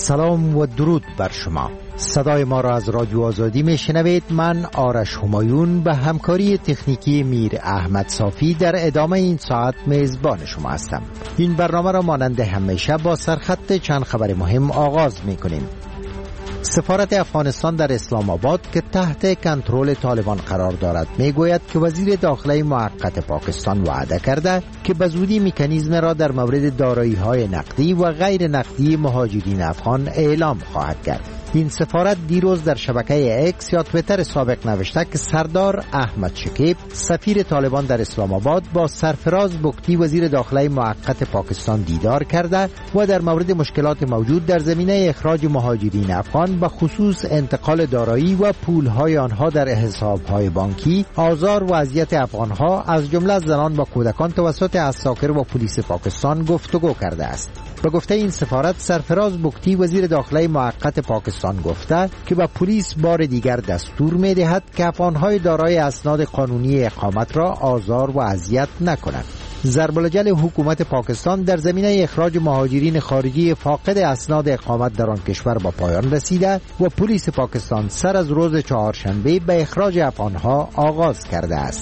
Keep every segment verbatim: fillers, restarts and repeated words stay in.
سلام و درود بر شما. صدای ما را از رادیو آزادی می شنوید. من آرش همایون به همکاری تکنیکی میر احمد صافی در ادامه این ساعت میزبان شما هستم. این برنامه را مانند همیشه با سرخط چند خبر مهم آغاز می کنیم. سفارت افغانستان در اسلام آباد که تحت کنترل طالبان قرار دارد میگوید که وزیر داخله موقت پاکستان وعده کرده که به زودی مکانیزم را در مورد دارایی‌های نقدی و غیر نقدی مهاجرین افغان اعلام خواهد کرد. این سفارت دیروز در شبکه اکس یا تویتر سابق نوشته که سردار احمد شکیب سفیر طالبان در اسلام آباد با سرفراز بگتی وزیر داخله موقت پاکستان دیدار کرده و در مورد مشکلات موجود در زمینه اخراج مهاجرین افغان به خصوص انتقال دارایی و پولهای آنها در حسابهای بانکی، آزار و اذیت افغانها از جمله زنان و کودکان توسط عساکر و پلیس پاکستان گفتگو کرده است. به گفته این سفارت، سرفراز بگتی وزیر داخله موقت پاکستان گفته که به پلیس بار دیگر دستور می دهد که افغانهای دارای اسناد قانونی اقامت را آزار و اذیت نکنند. ضرب الجل حکومت پاکستان در زمینه اخراج مهاجرین خارجی فاقد اسناد اقامت در آن کشور با پایان رسیده و پلیس پاکستان سر از روز چهارشنبه به اخراج افغانها آغاز کرده است.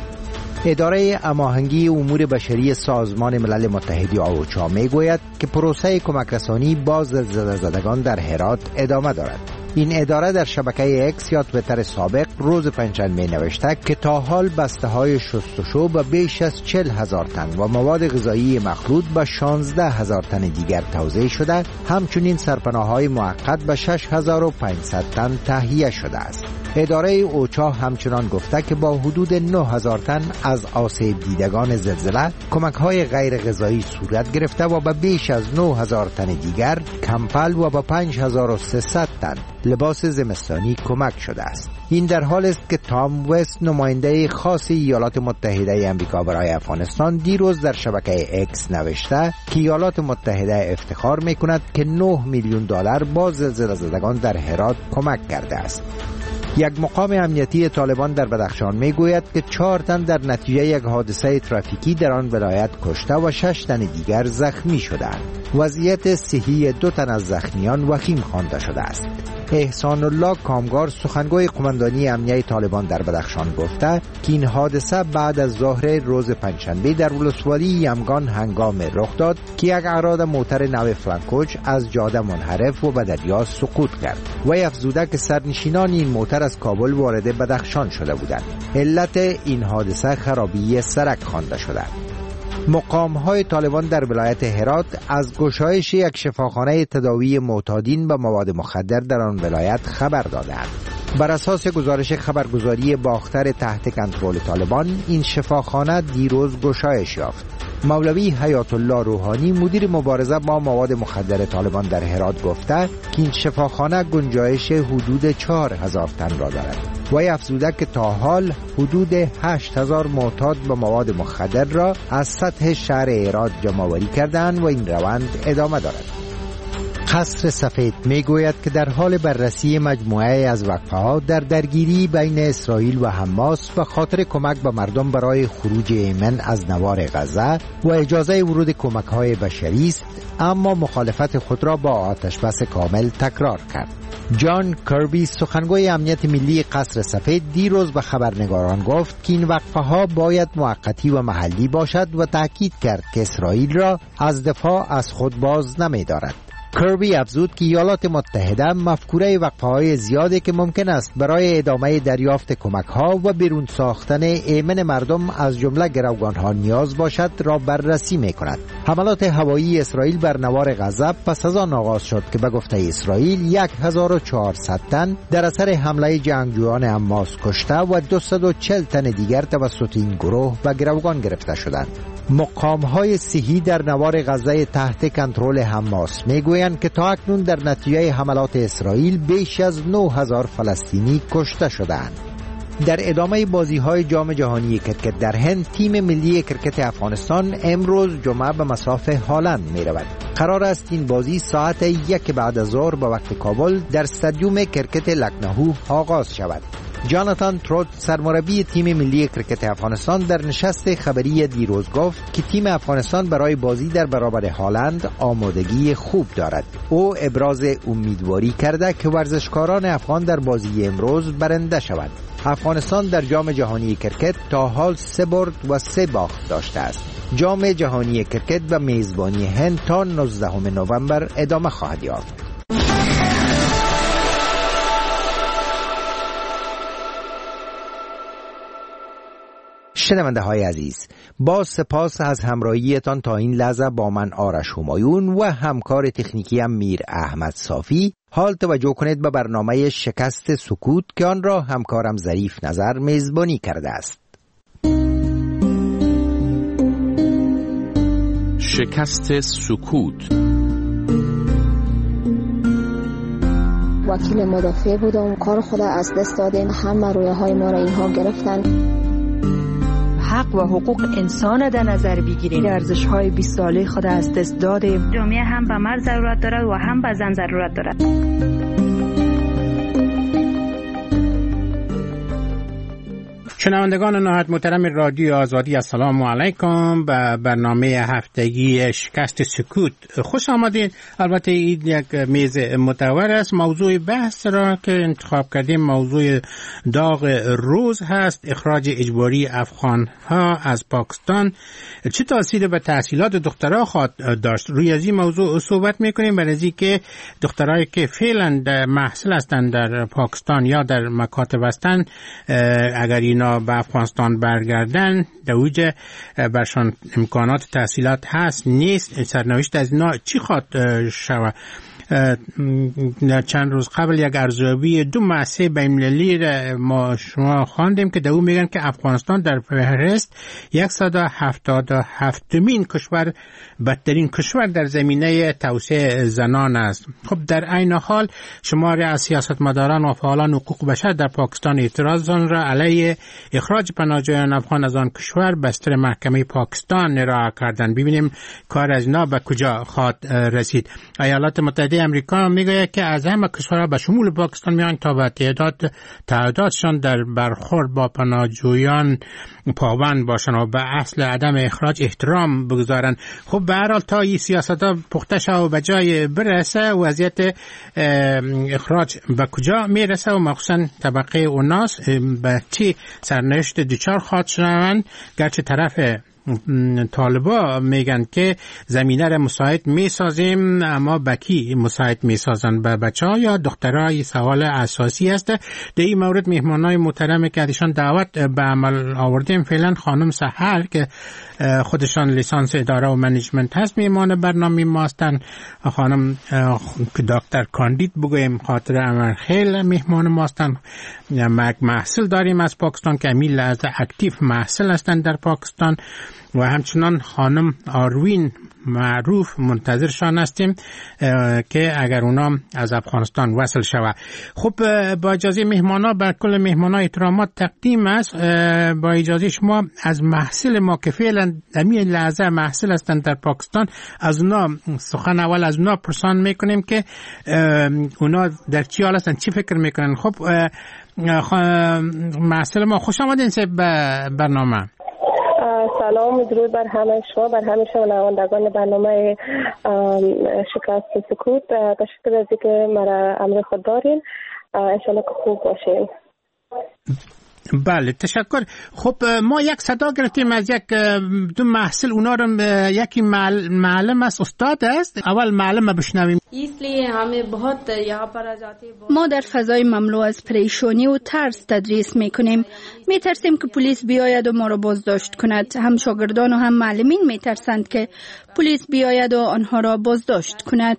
اداره هماهنگی امور بشری سازمان ملل متحد اوچا میگوید که پروسه کمک رسانی با زلزله زدگان در هرات ادامه دارد. این اداره در شبکه اکس یا تویتر سابق روز پنجشنبه نوشته که تا حال بسته های شستشو به بیش از چهل هزار تن و مواد غذایی مخلوط به شانزده هزار تن دیگر توزیع شده، همچنین سرپناه های موقت به شش هزار و پانصد تن تهیه شده است. اداره اوچا همچنان گفته که با حدود نه هزار تن از آسیب دیدگان زلزله کمک های غیر غذایی صورت گرفته و به بیش از نه هزار تن دیگر کمپل و به پنج هزار و سیصد تن لباس زمستانی کمک شده است. این در حال است که تام وست، نماینده خاص ایالات متحده آمریکا برای افغانستان، دیروز در شبکه اکس نوشته که ایالات متحده افتخار میکند که نه میلیون دلار با زلزله زدگان در هرات کمک کرده است. یک مقام امنیتی طالبان در بدخشان میگوید که چهار تن در نتیجه یک حادثه ترافیکی در آن ولایت کشته و شش تن دیگر زخمی شدند. وضعیت صحی دو تن از زخمیان وخیم خوانده شده است. احسان الله کامگار، سخنگوی قماندانی امنیه طالبان در بدخشان، گفته که این حادثه بعد از ظهر روز پنجشنبه در ولسوالی یمگان هنگام رخ داد که یک اعراد موتر نو فلانکوچ از جاده منحرف و به دریا سقوط کرد. وی افزوده که سرنشینان این موتر از کابل وارد بدخشان شده بودند. علت این حادثه خرابی سرک خوانده شده. مقام‌های طالبان در ولایت هرات از گشایش یک شفاخانه تداوی معتادین به مواد مخدر در آن ولایت خبر دادند. بر اساس گزارش خبرگزاری باختر تحت کنترل طالبان، این شفاخانه دیروز گشایش یافت. مولوی حیات الله روحانی، مدیر مبارزه با مواد مخدر طالبان در هرات، گفته که این شفاخانه گنجایش حدود چهار هزار تن را دارد. وی افزوده که تا حال حدود هشت هزار معتاد به مواد مخدر را از سطح شهر هرات جمع‌آوری کردند و این روند ادامه دارد. قصر سفید میگوید که در حال بررسی مجموعه از وقفه‌ها در درگیری بین اسرائیل و حماس به خاطر کمک به مردم برای خروج ایمن از نوار غزه و اجازه ورود کمک‌های بشری است، اما مخالفت خود را با آتش بس کامل تکرار کرد. جان کربی، سخنگوی امنیت ملی قصر سفید، دیروز به خبرنگاران گفت که این وقفه‌ها باید موقتی و محلی باشد و تاکید کرد که اسرائیل را از دفاع از خود باز نمی‌دارد. کربی افزود که ایالات متحده مفکوره وقفه‌های زیادی که ممکن است برای ادامه دریافت کمک‌ها و بیرون ساختن ایمن مردم از جمله گروگان‌ها نیاز باشد را بررسی می‌کند. حملات هوایی اسرائیل بر نوار غزه پس از آن آغاز شد که به گفته اسرائیل هزار و چهارصد تن در اثر حمله جنگجویان حماس کشته و دویست و چهل تن دیگر توسط این گروه به گروگان گرفته شدند. مقام‌های صحی در نوار غزه تحت کنترل حماس میگویند که تا اکنون در نتیجه حملات اسرائیل بیش از نه هزار فلسطینی کشته شدند. در ادامه بازی‌های جام جهانی کرکت در هند، تیم ملی کرکت افغانستان امروز جمعه به مصاف هالند می‌رود. قرار است این بازی ساعت یک بعد از ظهر به وقت کابل در استادیوم کرکت لکنهو آغاز شود. جاناتان تروت سرمربی تیم ملی کرکت افغانستان در نشست خبری دیروز گفت که تیم افغانستان برای بازی در برابر هالند آمادگی خوب دارد. او ابراز امیدواری کرده که ورزشکاران افغان در بازی امروز برنده شوند. افغانستان در جام جهانی کرکت تا حال سه برد و سه باخت داشته است. جام جهانی کرکت و میزبانی هند تا نوزدهم نوامبر ادامه خواهد یافت. شنونده های عزیز، با سپاس از همراهیتان تا این لحظه با من آرش همایون و همکار تکنیکی هم میر احمد صافی. حال توجه کنید به برنامه شکست سکوت که آن را همکارم ظریف نظر میزبانی کرده است. شکست سکوت. وکیل مدافع بودم، کار خود از دست دادیم، همه رویه های ما را اینها گرفتن. حق و حقوق انسان در نظر بگیریم. ارزش های بیست ساله خود از دست دادیم. جامعه هم به مرد ضرورت دارد و هم به زن ضرورت دارد. شنوندگان نهایت محترم رادیو آزادی، السلام علیکم. به برنامه هفتگی شکست سکوت خوش آمدید. البته این یک میز متور است. موضوع بحث را که انتخاب کردیم موضوع داغ روز هست: اخراج اجباری افغان ها از پاکستان چه تاثیر به تحصیلات دخترها خواهد داشت. روی از این موضوع صحبت میکنیم، برای از اینکه دخترایی که فعلا محصل هستند در پاکستان یا در مکاتب هستند، اگر اینا به افغانستان برگردن در اوج برشان امکانات تحصیلات هست نیست، سرنوشت از اینا چی خواهد شود. چند روز قبل یک ارزیابی دو مؤسسه بین‌المللی ما شما خواندیم که در اون میگن که افغانستان در فهرست صد و هفتاد و هفتمین کشور بدترین کشور در زمینه توسعه زنان است. خب در عین حال شماری از سیاستمداران و فعالان حقوق بشر در پاکستان اعتراضان را علیه اخراج پناهجویان افغان از آن کشور بستر محکمه پاکستان ارائه کردند. ببینیم کار از اینا به کجا خواهد رسید. ایالات متحده امریکا میگه که از همه کشورها به شمول پاکستان میان تا به تعداد تعدادشان در برخورد با پناهجویان پابند باشند و به اصل عدم اخراج احترام بگذارند. خب به هر حال تا این سیاست‌ها پخته شود و به جای برسه، وضعیت اخراج به کجا میرسه و مخصوصا طبقه اوناس به چی سرنوشت دچار خواهد شوند. گرچه طرف طالبا میگن که زمینه را مساعد میسازیم، اما بکی مساعد میسازن به بچه ها یا دخترها؟ سوال اساسی است. در این مورد میهمانای محترم که ازشان دعوت به عمل آوردیم فعلا خانم سحر که خودشان لیسانس اداره و منیجمنت هست میهمان برنامه ما هستن، خانم دکتر کاندید بگویم خاطر عمر خیل میهمان ما هستن. یک محصل داریم از پاکستان که امیل از اکتیو محصل هستن در پاکستان و همچنان خانم آروین معروف منتظرشان هستیم که اگر اونا از افغانستان وصل شود. خب با اجازه مهمانا بر کل مهمانا احترامات تقدیم است. با اجازه شما از محصل ما که فعلا دمی لحظه محصل هستند در پاکستان، از اونا سخن اول از اونا پرسان میکنیم که اونا در چی حال هستند، چی فکر میکنن. خب محصل ما خوش آمدین به برنامه. سلام و درود بر همه شما، بر همه شنوندگان برنامه شکست سکوت. تشکر از اینکه مرا امر خود دارین. انشالله که خوب باشین. بله تشکر. خب ما یک صدا گرفتیم از یک دو محصل، اونا رو یکی معلم است، استاد است. اول معلم بشنویم. ما در فضای مملو از پریشانی و ترس تدریس میکنیم. میترسیم که پلیس بیاید و ما را بازداشت کند. هم شاگردان و هم معلمین میترسند که پلیس بیاید و آنها را بازداشت کند.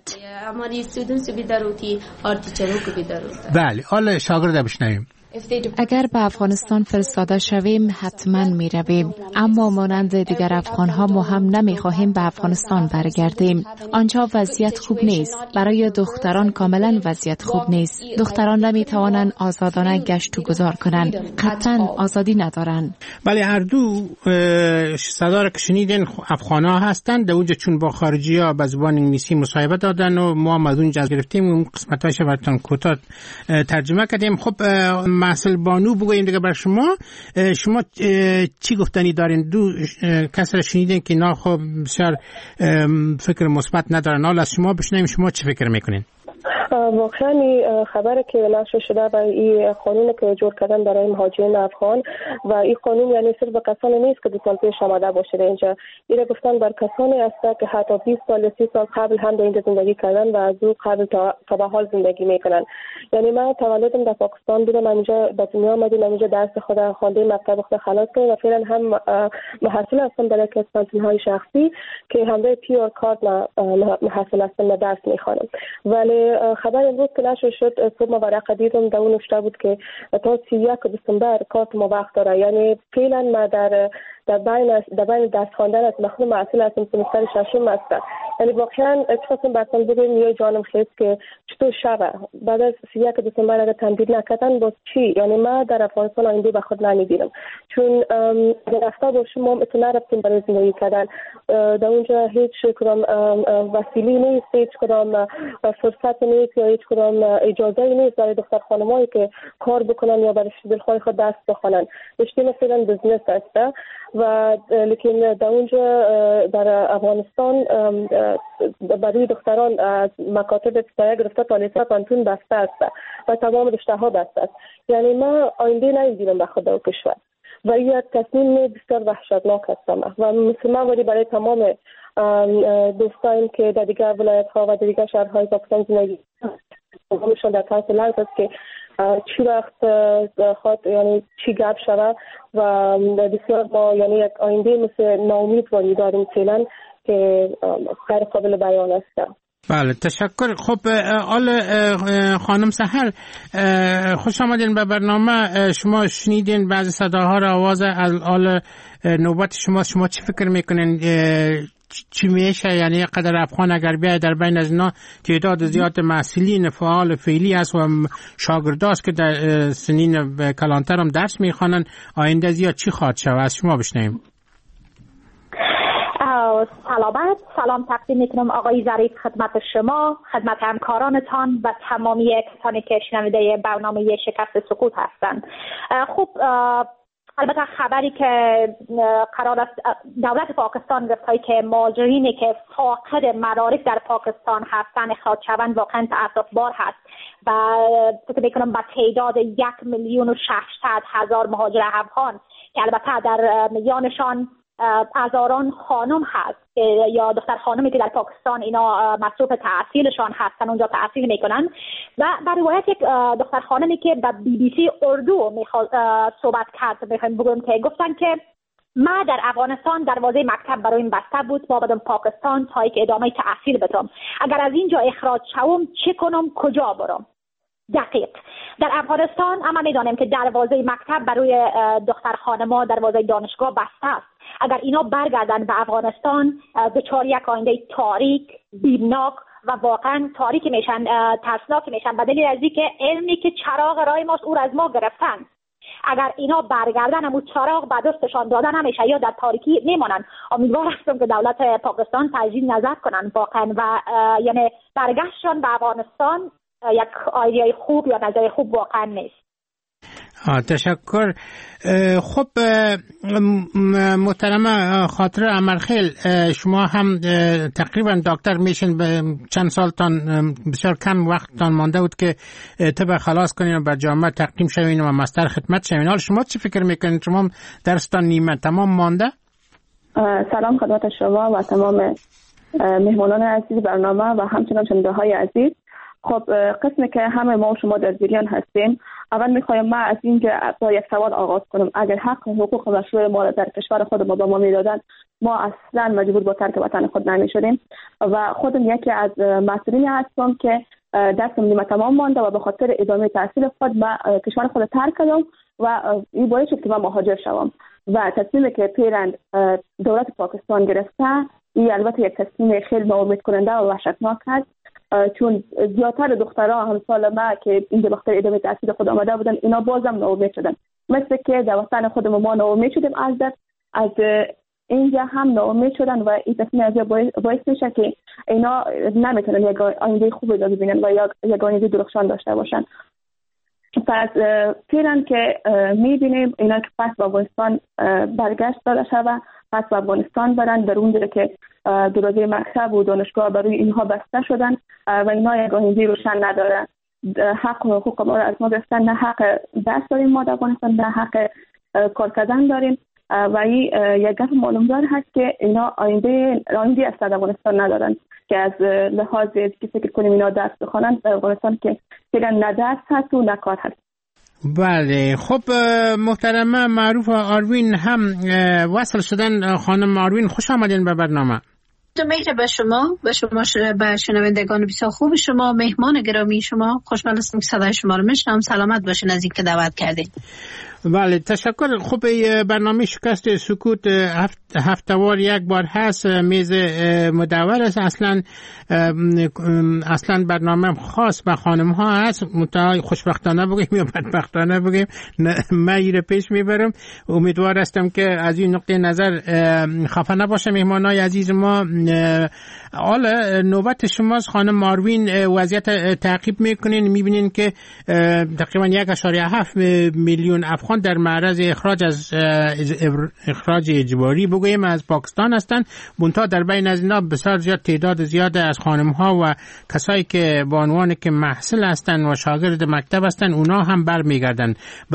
بله حالا شاگرد بشنویم. اگر به افغانستان فرستاده شویم حتما می رویم، اما مانند دیگر افغان ها ما هم نمی خواهیم به افغانستان برگردیم. آنجا وضعیت خوب نیست. برای دختران کاملا وضعیت خوب نیست. دختران نمی توانند آزادانه گشت و گذار کنند. قطعا آزادی ندارند. بله هر دو صدا را که شنیدین افغان ها هستند. در اونجا چون با خارجی ها به زبان انگلیسی مصاحبه دادن و ما از اونجا گرفتیم، اون قسمتاش براتون کوتاه ترجمه کردیم. خب محصل بانو بگویم دیگه بر شما. شما چی گفتنی دارین؟ دو کس را شنیدین که اینا خب بسیار فکر مثبت ندارن. حالا از شما بشنویم شما چی فکر میکنین؟ واقعا این خبر که نشر شده و این قانون که جور کردن برای مهاجرین افغان و این قانون یعنی صرف به کسانی نیست که دو سال پیش آمده باشه اینجا. این گفتن بر کسانی است که حتی بیست سال سی سال قبل هم در اینجا زندگی کردن و از او قبل تا به حال زندگی میکنن. یعنی من تولدم در پاکستان بودم، اینجا به دنیا آمدیم، اینجا درس خود خوانده، مکتب خود خلاص کردم و فعلا هم محصل هستم در یک از کانتین‌های شخصی که همراه پیور کارت محصل هستم و درس میخوانم. ولی خبر امروز که نشر شد صبح ما ورقه دیدم در اون نوشته بود که تا سی و یک دسامبر کارت ما وقت داره. یعنی فعلا ما در در بین در بین درس خواندن از مخدوم محصل هستم، سمستر ششم هستم. یعنی واقعا چطور براتون بگم یه جانم خیلی که چطور شبه بعد از سی و یک دسامبر اگر تمدید نکردن باز چی؟ یعنی ما در افغانستان آینده به خود نمیبینم، چون در رفته باشیم ما اتو نرفتیم برای زندگی کردن. در اونجا هیچ کدام وسیله نیست، هیچ کدام فرصت نیست یا هیچ کدام اجازه نیست برای دختر خانمایی که کار بکنن یا برای دلخواه خود دست بخونن. رشته مثلا بزنس هست و لیکن در اونجا در افغانستان برای دختران از مکاتب ابتدایی گرفته تا لیسانس پانتون بسته است و تمام رشته ها بسته است. یعنی ما آینده نمی‌بینم به خود و کشور و این یک تصمیم بسیار وحشتناک است و مسلمان ولی برای تمام دوستان که در دیگر ولایت ها و در دیگر شهرهای پاکستان زندگی همشون در تاثیر لحظه است که چی وقت خود یعنی چی گپ شود و بسیار با یعنی یک آینده مثل ناامیدواری داریم فعلا که غیر قابل بیان است. بله تشکر. خب آل خانم سحر خوش آمدین به برنامه. شما شنیدین بعضی صداها را، آواز آل نوبت شما. شما چی فکر میکنین چی میشه؟ یعنی قدر افغان اگر بیاید در بین از اینا تعداد زیاد محصلین فعال فعلی است و شاگرداست که در سنین کلانتر هم درس میخوانن، آینده زیاد چی خواهد شود؟ از شما بشنویم. سلامت سلام تقدیم میکنم آقای ظریف خدمت شما، خدمت همکارانتان و تمامی کسانی که شنونده برنامه شکست سکوت هستند. خب البته خبری که قرار است دولت پاکستان گفته که مهاجرینی که فاقد مدارک در پاکستان هستند اخراج شوند واقعا تأسف‌بار هست و فکر میکنم با تعداد یک میلیون و ششصد هزار مهاجر افغان که البته در میانشان هزاران خانم هست یا دختر خانمی که در پاکستان اینا مصروف تحصیلشان هستن اونجا تحصیل میکنن و بر روایت یک دختر خانمی که به بی بی سی اردو میخواد صحبت کرد میخوایم بگویم که گفتن که ما در افغانستان دروازه مکتب برای این بسته بود، ما بدم پاکستان تا که ادامه تحصیل بدم، اگر از اینجا اخراج شوم چه کنم، کجا برم؟ دقیق در افغانستان اما میدانیم که دروازه مکتب برای دختر خانم‌ها دروازه دانشگاه بسته است. اگر اینا برگردن به افغانستان دچار یک آینده تاریک، بیمناک و واقعا تاریکی میشن، ترسناک میشن، به دلیل از اینکه علمی که چراغ راه ماست او را از ما گرفتن. اگر اینا برگردن همون چراغ به دستشان دادن نمیشه یا در تاریکی میمانن. امیدوار هستم که دولت پاکستان تجدید نظر کنن واقعا و یعنی برگشتشان به افغانستان یک ایده خوب یا نظر خوب واقعا نیست. تشکر. خب محترم خاطره امرخیل، شما هم تقریبا دکتر میشین، به چند سالتان بسیار کم وقتتان مانده بود که طب خلاص کنین و به جامعه تقدیم شوین و مستر خدمت شوین. حال شما چی فکر میکنین؟ شما درستان نیمه تمام مانده؟ سلام خدمت شما و تمام مهمانان عزیز برنامه و همچنان شنونده های عزیز. خب قسمی که همه ما و شما در جریان هستیم، اول میخوایم ما از اینجا با یک سوال آغاز کنم. اگر حق و حقوق مشروع ما در کشور خود ما به ما میدادن، ما اصلا مجبور با ترک وطن خود نمیشدیم و خودم یکی از مسئولین هستم که درسم نیمه تمام مانده و به خاطر ادامه تحصیل خود ما کشور خود ترک کردم و این باعث شد که من مهاجر شوم و تصمیمی که پیرند دولت پاکستان گرفته، این البته یک تصمیم خیلی ناامید کننده و وحشتناک است، چون زیادتر دخترها همسال ما که اینجا بخاطر ادامه تحصیل خود آمده بودن اینا بازم ناامید شدن، مثل که در وطن خودمون ما ناامید شدیم از در از اینجا هم ناامید شدن و این تصمیم از باعث میشه که اینا نمیتونن یک آینده خوبی ببینن و یک آینده درخشان داشته باشن. پس فعلا که میبینیم اینا که پس به افغانستان برگشت داده شده، پس به افغانستان برن، در اونجا که دروازه مکتب و دانشگاه برای اینها بسته شدن و اینا یک آینده روشن ندارن. حق و حقوق ما را از ما گرفتن، نه حق درس داریم ما در افغانستان، نه حق کار کردن داریم و این یک گپ معلومدار هست که اینا آینده آینده از افغانستان ندارن که از لحاظ که فکر کنیم اینا درس بخونن در افغانستان که فعلا نه درس هست و نه کار هست. بله خب محترمه معروف آروین هم وصل شدن. خانم آروین خوش آمدین به برنامه. مهر به شما و شما به شنوندگان بسیار خوب شما، مهمان گرامی شما، خوشحال هستم که صدای شما رو میشنوم. سلامت باشین از اینکه دعوت کردین. بله تشکر. خب برنامه شکست سکوت هفت هفته‌وار یک بار هست، میز مدور است. اصلا اصلا برنامه خاص به خانم ها هست، متأ خوشبختانه بگیم یا بدبختانه بگیم من ایره پیش میبرم. امیدوار هستم که از این نقطه نظر خفه نباشه مهمانای عزیز ما. حالا نوبت شماست خانم آروین، وضعیت تعقیب میکنین، میبینین که تقریبا یک اشاریه هفت میلیون افغان در معرض اخراج از اخراج اجباری بگوییم از پاکستان هستند. منتها در بین از اینا بسیار زیاد تعداد زیاد از خانم ها و کسایی که به عنوان که محصل هستند و شاگرد مکتب هستند اونا هم برمیگردن.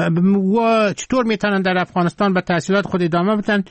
و چطور میتونن در افغانستان به تحصیلات خود ادامه بدن؟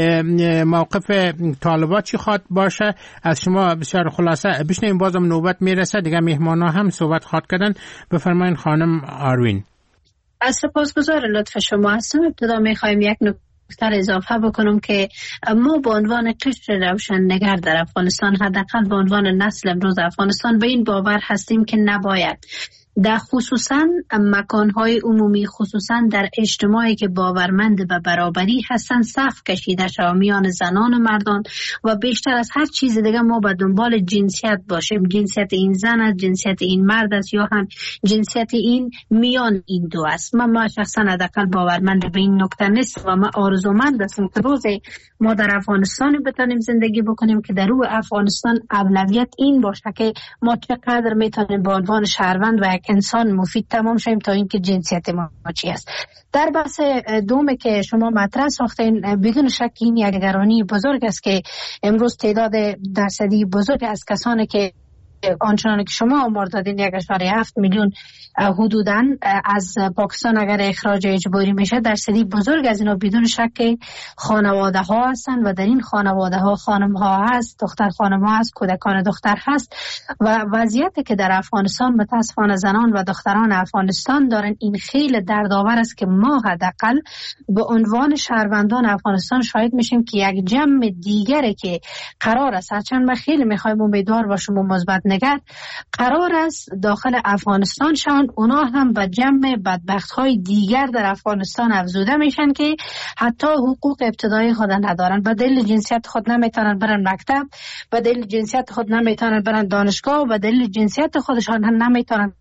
موقف طالبات چی خواد باشه؟ از شما بسیار خلاصه بشنویم، بازم نوبت میرسه دیگه مهمانا هم صحبت خواد کردن. بفرمایید خانم آروین. از سپاسگزار لطف شما هستم. ابتدا میخوایم یک نکته اضافه بکنم که ما به عنوان قشر روشنگر در افغانستان، حداقل به عنوان نسل امروز افغانستان، به این باور هستیم که نباید در خصوصا مکانهای عمومی، خصوصا در اجتماعی که باورمند به برابری هستن، صف کشیده شود میان زنان و مردان و بیشتر از هر چیز دیگه ما به دنبال جنسیت باشیم. جنسیت این زن است، جنسیت این مرد است یا هم جنسیت این میان این دو است. من ما شخصا حداقل باورمند به این نکته نیست و ما آرزومند هستم که روز ما در افغانستان بتونیم زندگی بکنیم که در روی افغانستان اولویت این باشه که ما چقدر میتونیم به عنوان شهروند و انسان مفید تمام شیم تا اینکه جنسیت ما چی است. در بحث دوم که شما مطرح ساختین، بدون شک این یک نگرانی بزرگ است که امروز تعداد درصدی بزرگ از کسانی که آنچنان که شما آمار دادین یک اشاره هفت میلیون حدوداً از پاکستان اگر اخراج اجباری میشه، درصدی بزرگ از اینا بدون شک خانواده ها هستن و در این خانواده ها خانم ها هست، دختر خانم ها هست، کودکان دختر هست و وضعیتی که در افغانستان متاسفانه زنان و دختران افغانستان دارن این خیلی دردآور است که ما حداقل به عنوان شهروندان افغانستان شاهد میشیم که یک جمع دیگری که قرار است، هرچند ما خیلی میخوایم امیدوار باشیم و مثبت نگر، قرار است داخل افغانستان شان اونا هم به جمع بدبخت‌های دیگر در افغانستان افزوده میشن که حتی حقوق ابتدایی خود ندارن، به دلیل جنسیت خود نمیتونن برن مکتب، به دلیل جنسیت خود نمیتونن برن دانشگاه و به دلیل جنسیت خودشان هم نمیتونن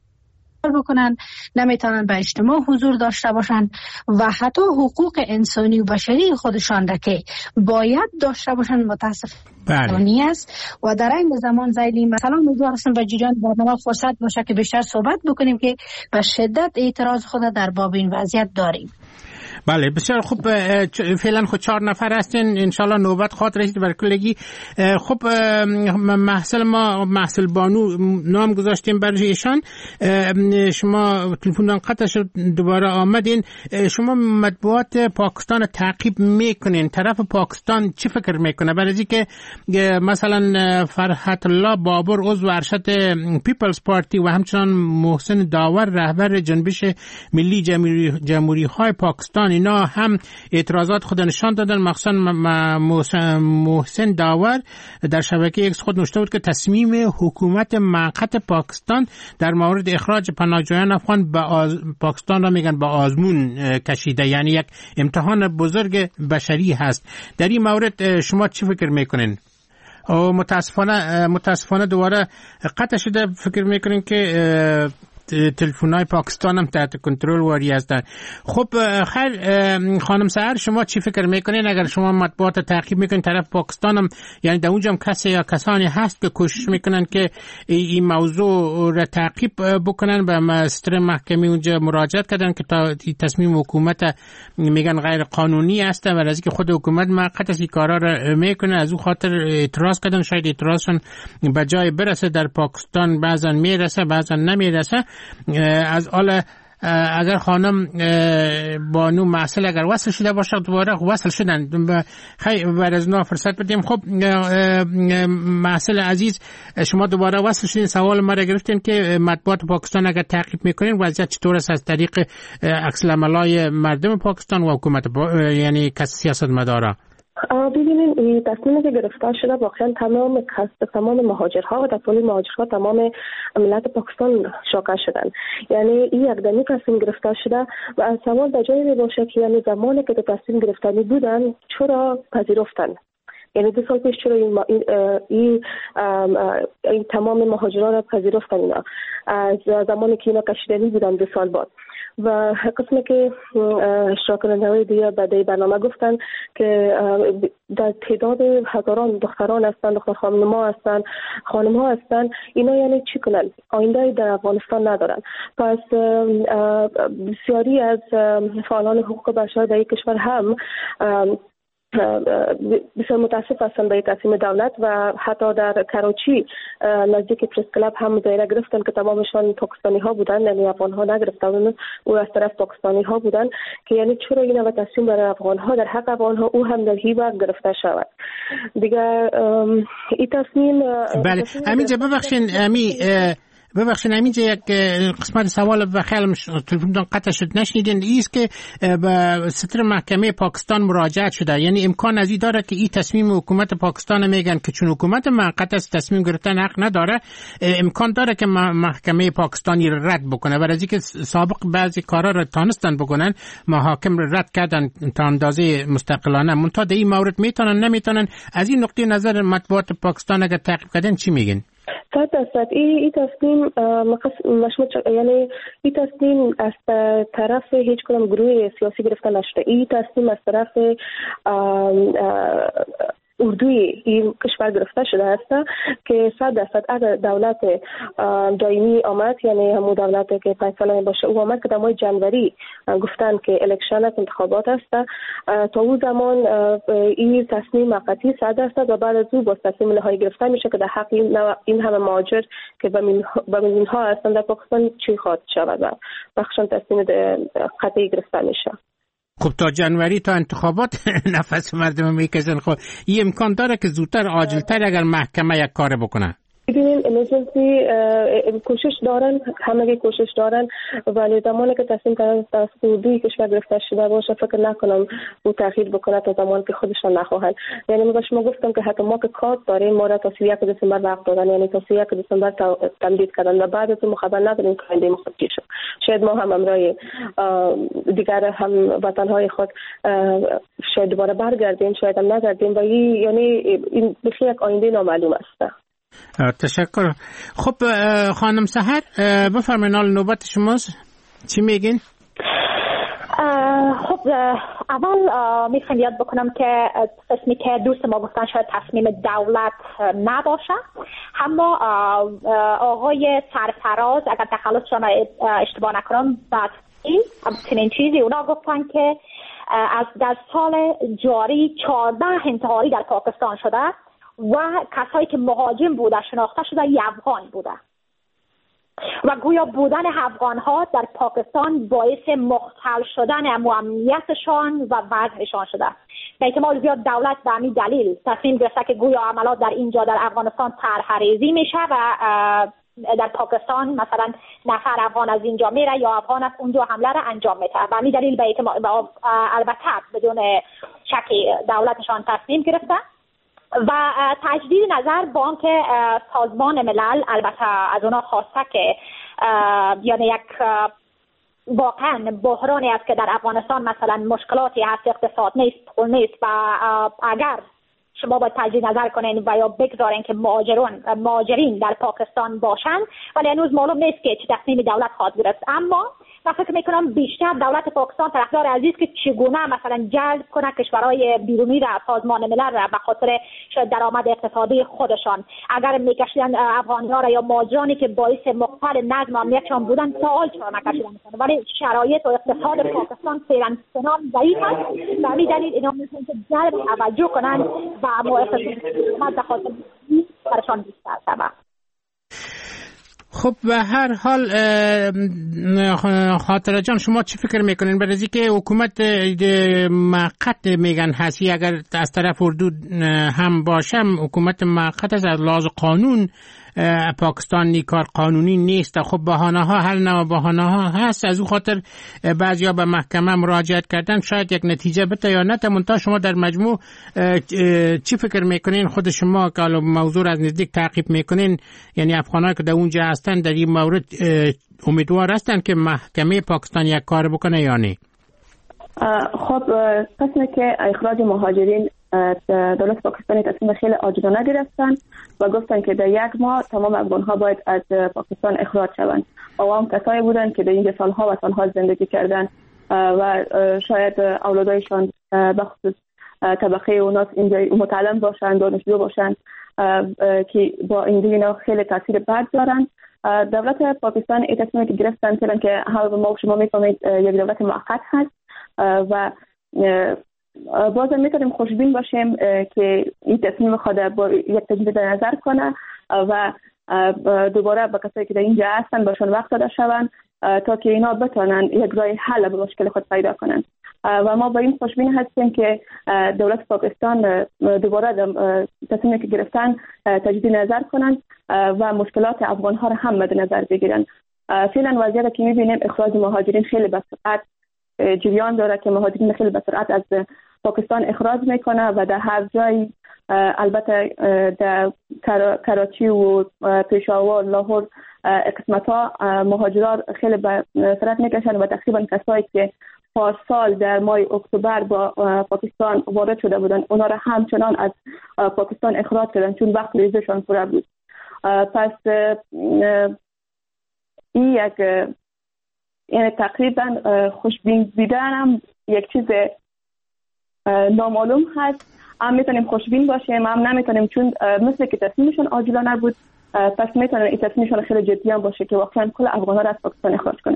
بکنن، نمیتونن به اجتماع حضور داشته باشن و حتی حقوق انسانی و بشری خودشان را که باید داشته باشن متاسفانه است. و در این زمان زیلی مثلا امیدوار هستم به جریان برنامه فرصت باشه که بیشتر صحبت بکنیم که به شدت اعتراض خود در باب این وضعیت داریم. بله بسیار خوب. فعلا خود چهار نفر هستین، انشالله نوبت خواهد رسید بر کلگی. خب محصل ما محصل بانو نام گذاشتیم برای ایشان. شما تلفن قطع شد دوباره آمدین. شما مطبوعات پاکستان تعقیب میکنین، طرف پاکستان چی فکر میکنه؟ برای اینکه مثلا فرحت الله بابر عضو ارشد پیپلز پارتی و همچنان محسن داور رهبر جنبش ملی جمهوری جمهوری های پاکستان اینا هم اعتراضات خود نشان دادن. مخصوصا محسن داور در شبکه ایکس خود نوشته بود که تصمیم حکومت موقت پاکستان در مورد اخراج پناهجویان افغان به آز... پاکستان را میگن به آزمون کشیده، یعنی یک امتحان بزرگ بشری هست. در این مورد شما چی فکر میکنین؟ او متاسفانه متاسفانه دوباره قطع شده. فکر میکنین که تلفن‌های پاکستان هم تحت کنترل واری هستند. خب خیر خانم سحر، شما چی فکر میکنین اگر شما مطبوعات تعقیب میکنین طرف پاکستان هم، یعنی در اونجا هم کسی یا کسانی هست که کوشش میکنن که این موضوع را تعقیب بکنن به مستر محکمه اونجا مراجعت کردن که تا تصمیم حکومت میگن غیر قانونی است و از اینکه خود حکومت موقت از این کارا را میکنه از اون خاطر اعتراض کردن، شاید اعتراضشون به جای برسه در پاکستان بعضا میرسه بعضا نمیرسه. از حال اگر خانم بانو معسل اگر وصل شده باشه دوباره وصل شدن، خیلی بعد از نو فرصت بدیم. خب معسل عزیز، شما دوباره وصل شدین، سوال ما را گرفتین که مطبوعات پاکستان اگر تعقیب میکنین وضعیت چطور است از طریق عکس العملای مردم پاکستان و حکومت یعنی سیاست مدارا؟ ببینید این تصمیمی که گرفته شده واقعا تمام کسب تمام مهاجرها و در طول مهاجرها تمام ملت پاکستان شاکر شدن. یعنی این یک دمی تصمیم گرفته شده و از سوال در جایی باشه که یعنی زمانی که تصمیم گرفتنی بودن چرا پذیرفتن، یعنی دو سال پیش چرا این, این, این, این تمام مهاجران را پذیرفتن اینا از زمانی که اینا کشیدنی بودن دو سال بعد. و قسمی که اشتراکننده‌های دیگه بعد برنامه گفتن که در تعداد هزاران دختران هستن، دختر خانم‌ها هستن، خانم‌ها هستن، اینا یعنی چی کنن؟ آینده در افغانستان ندارن. پس بسیاری از فعالان حقوق بشر در این کشور هم بسیار متاسف هستند به تصمیم دولت و حتی در کراچی نزدیک پرس کلاب هم مظاهره گرفتن که تمامشان پاکستانی ها بودن، یعنی افغان ها نگرفتن، او از طرف پاکستانی ها بودن که یعنی چرا این تصمیم برای افغان ها در حق افغان ها او هم در هیبت گرفته شود. دیگه این تصمیم بله همینجا ببخشین امی ببخشید همینجا یک قسمت سوال و خیلی تلفنتون قطع شد نشنیدین، ایست که به ستر محکمه پاکستان مراجعت شده، یعنی امکان از این داره که این تصمیم حکومت پاکستان میگن که چون حکومت موقت از تصمیم گرفتن حق نداره، امکان داره که محکمه پاکستانی رد بکنه و از اینکه سابق بعضی کارا رو تانستن بکنن محاکم رد کردن تا اندازه مستقلانه، منتها در این مورد میتونن نمیتونن. از این نقطه نظر مطبوعات پاکستان اگر تعقیب کردن چی میگن؟ صد درصد این تصمیم مشمول یعنی این تصمیم از طرف هیچ کدام گروه سیاسی گرفته نشده. این تصمیم از طرف اردوی این کشور گرفته شده است که صد درصد اگر دولت دائمی آمد، یعنی همون دولتی که فیصله باشه او آمد که در ماه جنوری گفتن که الکشن است، انتخابات است، تا اون زمان این تصمیم موقتی صد درصد و بعد از او با تصمیم نهایی گرفته میشه که در حق این همه مهاجر که به میلیون ها هستند در پاکستان چی خواهد شود و بخشن تصمیم قطعی گرفته میشه. خب تا جنوری تا انتخابات نفس مردم میکشن. خب این امکان داره که زودتر عاجلتر اگر محکمه یک کار بکنه؟ ببینید امرجنسی کوشش دارن، همه کوشش دارن، ولی زمانی که تصمیم کردن از اردوی کشور گرفته شده باشه فکر نکنم او تاخیر بکنه تا زمانی که خودشان نخواهند. یعنی من به شما گفتم که حتی ما که کارت داریم، ما را تا سی و یک دسامبر وقت دادن، یعنی تا سی و یک دسامبر تمدید کردن و بعد از اون خبر نداریم که آینده ما خود چی شد. شاید ما هم امرای دیگر هم وطنهای خود شاید دوباره برگردیم، شاید هم نگردیم و یعنی این بخیر یک آینده نامعلوم است. تشکر. خب خانم سحر بفرمایید نوبت شماست، چی میگین؟ خب اول میخوام یاد بکنم که قسمی که دوست ما گفتن شاید تصمیم دولت نباشه، اما آقای سرفراز اگر تخلصشان اشتباه نکنم بعد چنین چیزی اونا گفتن که از در سال جاری چهارده انتحاری در پاکستان شده و کسایی که مهاجم بوده شناخته شده ی افغان بوده و گویا بودن افغان ها در پاکستان باعث مختل شدن امنیتشان و وضعشان شده. به احتمال زیاد دولت به همین دلیل تصمیم گرفته که گویا عملات در اینجا در افغانستان طرح‌ریزی میشه و در پاکستان مثلا نفر افغان از اینجا میره یا افغان از اونجا حمله را انجام میده. به همین دلیل به احتمال البته بدون شکی دولتشان تصمیم گرفته و تجدید نظر بانک سازمان ملل البته از اونا خواسته که یعنی یک واقعا بحرانی است که در افغانستان مثلا مشکلاتی هست، اقتصاد نیست، پول نیست و اگر شما باید تجدید نظر کنین و یا بگذارین که مهاجرون مهاجرین در پاکستان باشن، ولی هنوز معلوم نیست که چه تصمیم دولت خواهد گرفت. اما من فکر میکنم بیشتر دولت پاکستان طرفدار عزیز که چگونه مثلا جلب کنه کشورهای بیرونی را، سازمان ملل را، به خاطر شاید درآمد اقتصادی خودشان. اگر میکشیدن افغانی‌ها را یا مهاجرانی که باعث مقتل نظم و امنیتشان بودن سوال چرا نکشیدن میکنه، ولی شرایط و اقتصاد پاکستان فعلا چنان ضعیف است و همین دلیل اینا میتونن که جلب توجه کنن و اما اقتصاد به خاطر برشان بیشتر سبب. خب به هر حال خاطره جان شما چی فکر میکنین برای اینکه حکومت موقت میگن هستی، اگر از طرف اردو هم باشم حکومت موقت از لحاظ قانون پاکستان نیکار قانونی نیست. خب بهانه ها هر نوع بهانه ها هست، از او خاطر بعضیا به محکمه مراجعت کردن، شاید یک نتیجه بده یا نه. منتها شما در مجموع چی فکر میکنین خود شما که موضوع از نزدیک تعقیب میکنین، یعنی افغانایی که در اونجا هستن در این مورد امیدوار هستن که محکمه پاکستان یک کار بکنه یا نه؟ خب قسمه که اخراج مهاجرین دولت پاکستانی تصمیم خیلی عاجلانه گرفتن و گفتن که در یک ماه تمام افغان‌ها باید از پاکستان اخراج شوند. عوام کسایی بودن که در اینجا سالها و سالها زندگی کردن و شاید اولادایشان به خصوص طبقه اوناس اینجا متعلم باشند، دانشجو باشند که با اینجا خیلی تاثیر بد دارن. دولت پاکستان این تصمیمی که گرفتن فعلا که حالا ما شما میفهمید یک دولت موقت هست و بازم میتونیم خوشبین باشیم که این تصمیم خود با یک تجدید نظر کنه و دوباره به کسایی که در اینجا هستن باشون وقت داده شوند تا که اینا بتونن یک راه حل به مشکل خود پیدا کنن. و ما با این خوشبین هستیم که دولت پاکستان دوباره تصمیمی که گرفتن تجدید نظر کنن و مشکلات افغان ها را هم مد نظر بگیرن. فعلا وضعیتی که میبینیم اخراج مهاجرین خیلی به سرعت جریان داره که مهاجرین خیلی به سرعت از پاکستان اخراج میکنه و در هر جایی، البته در کراچی و پشاور، لاهور قسمت ها مهاجران خیلی به سرعت میکشن و تقریبا کسایی که پارسال در ماه اکتبر با پاکستان وارد شده بودن اونا را همچنان از پاکستان اخراج کردن چون وقت ویزشان پره بود. پس این یک یعنی تقریبا خوشبین دیدن هم یک چیز نامعلوم هست. هم میتونیم خوشبین باشیم هم نمیتونیم، چون مثل که تصمیمشون عاجلانه بود پس میتونیم این تصمیمشون خیلی جدی هم باشه که واقعا کل افغان‌ها را از پاکستان اخراج کنه.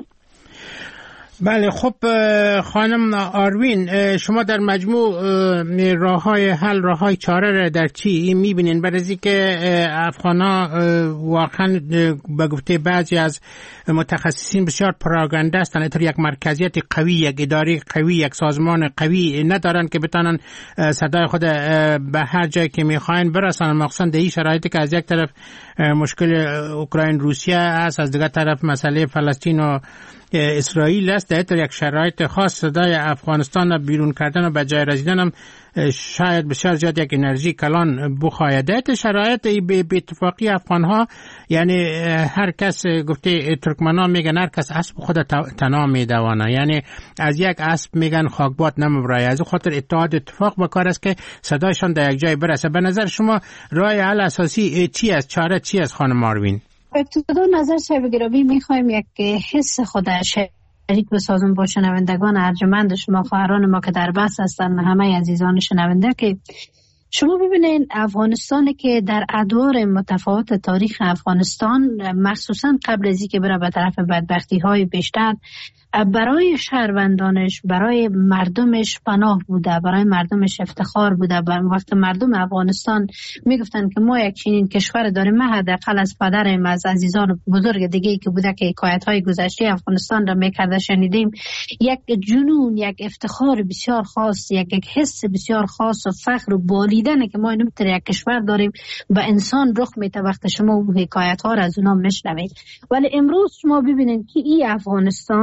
بله خب خانم آروین، شما در مجموع راه‌های حل، راه‌های چاره را در چی می‌بینین؟ برای اینکه افغان‌ها واقعا به گفته بعضی از متخصصین بسیار پراگنده هستند، اینطور یک مرکزیت قوی، یک اداره قوی، یک سازمان قوی ندارن که بتونن صدای خود به هر جایی که می‌خواین برسانن، مخصوصا در این شرایطی که از یک طرف مشکل اوکراین روسیه است، از دیگر طرف مسئله فلسطین و اسرائیل است. در یک شرایط خاص صدای افغانستان را بیرون کردن و به جای رسیدن هم شاید بسیار زیاد یک انرژی کلان بخواهد. شرایط به اتفاقی افغانها، یعنی هر کس گفته ترکمنان میگن هر کس اسب خود تنها میدوانه، یعنی از یک اسب میگن خاکبات نمیبرای. از خاطر اتحاد اتفاق بکار است که صدایشان در یک جای برسه. به نظر شما راه حل اساسی چی است؟ چاره چی است خانم آروین؟ ابتدا نظر شب گرامی میخوایم یک حس خودش شریک بسازم با شنوندگان ارجمند شما، خواهران ما که در بحث هستن، همه عزیزان شنونده، که شما ببینید افغانستان که در ادوار متفاوت تاریخ افغانستان، مخصوصا قبل از اینکه بره به طرف بدبختی های بیشتر، برای شهروندانش، برای مردمش پناه بوده، برای مردمش افتخار بوده. وقت مردم افغانستان میگفتن که ما یک چنین کشور داریم، ما حداقل از پدرم، از عزیزان بزرگ دیگه که بوده که حکایت های گذشته افغانستان را میکرده شنیدیم، یک جنون، یک افتخار بسیار خاص، یک یک حس بسیار خاص و فخر و بالیدن که ما اینطور یک کشور داریم و انسان رخ میده وقت شما اون حکایت ها را از اونا میشنوید. ولی امروز شما ببینید که این افغانستان، این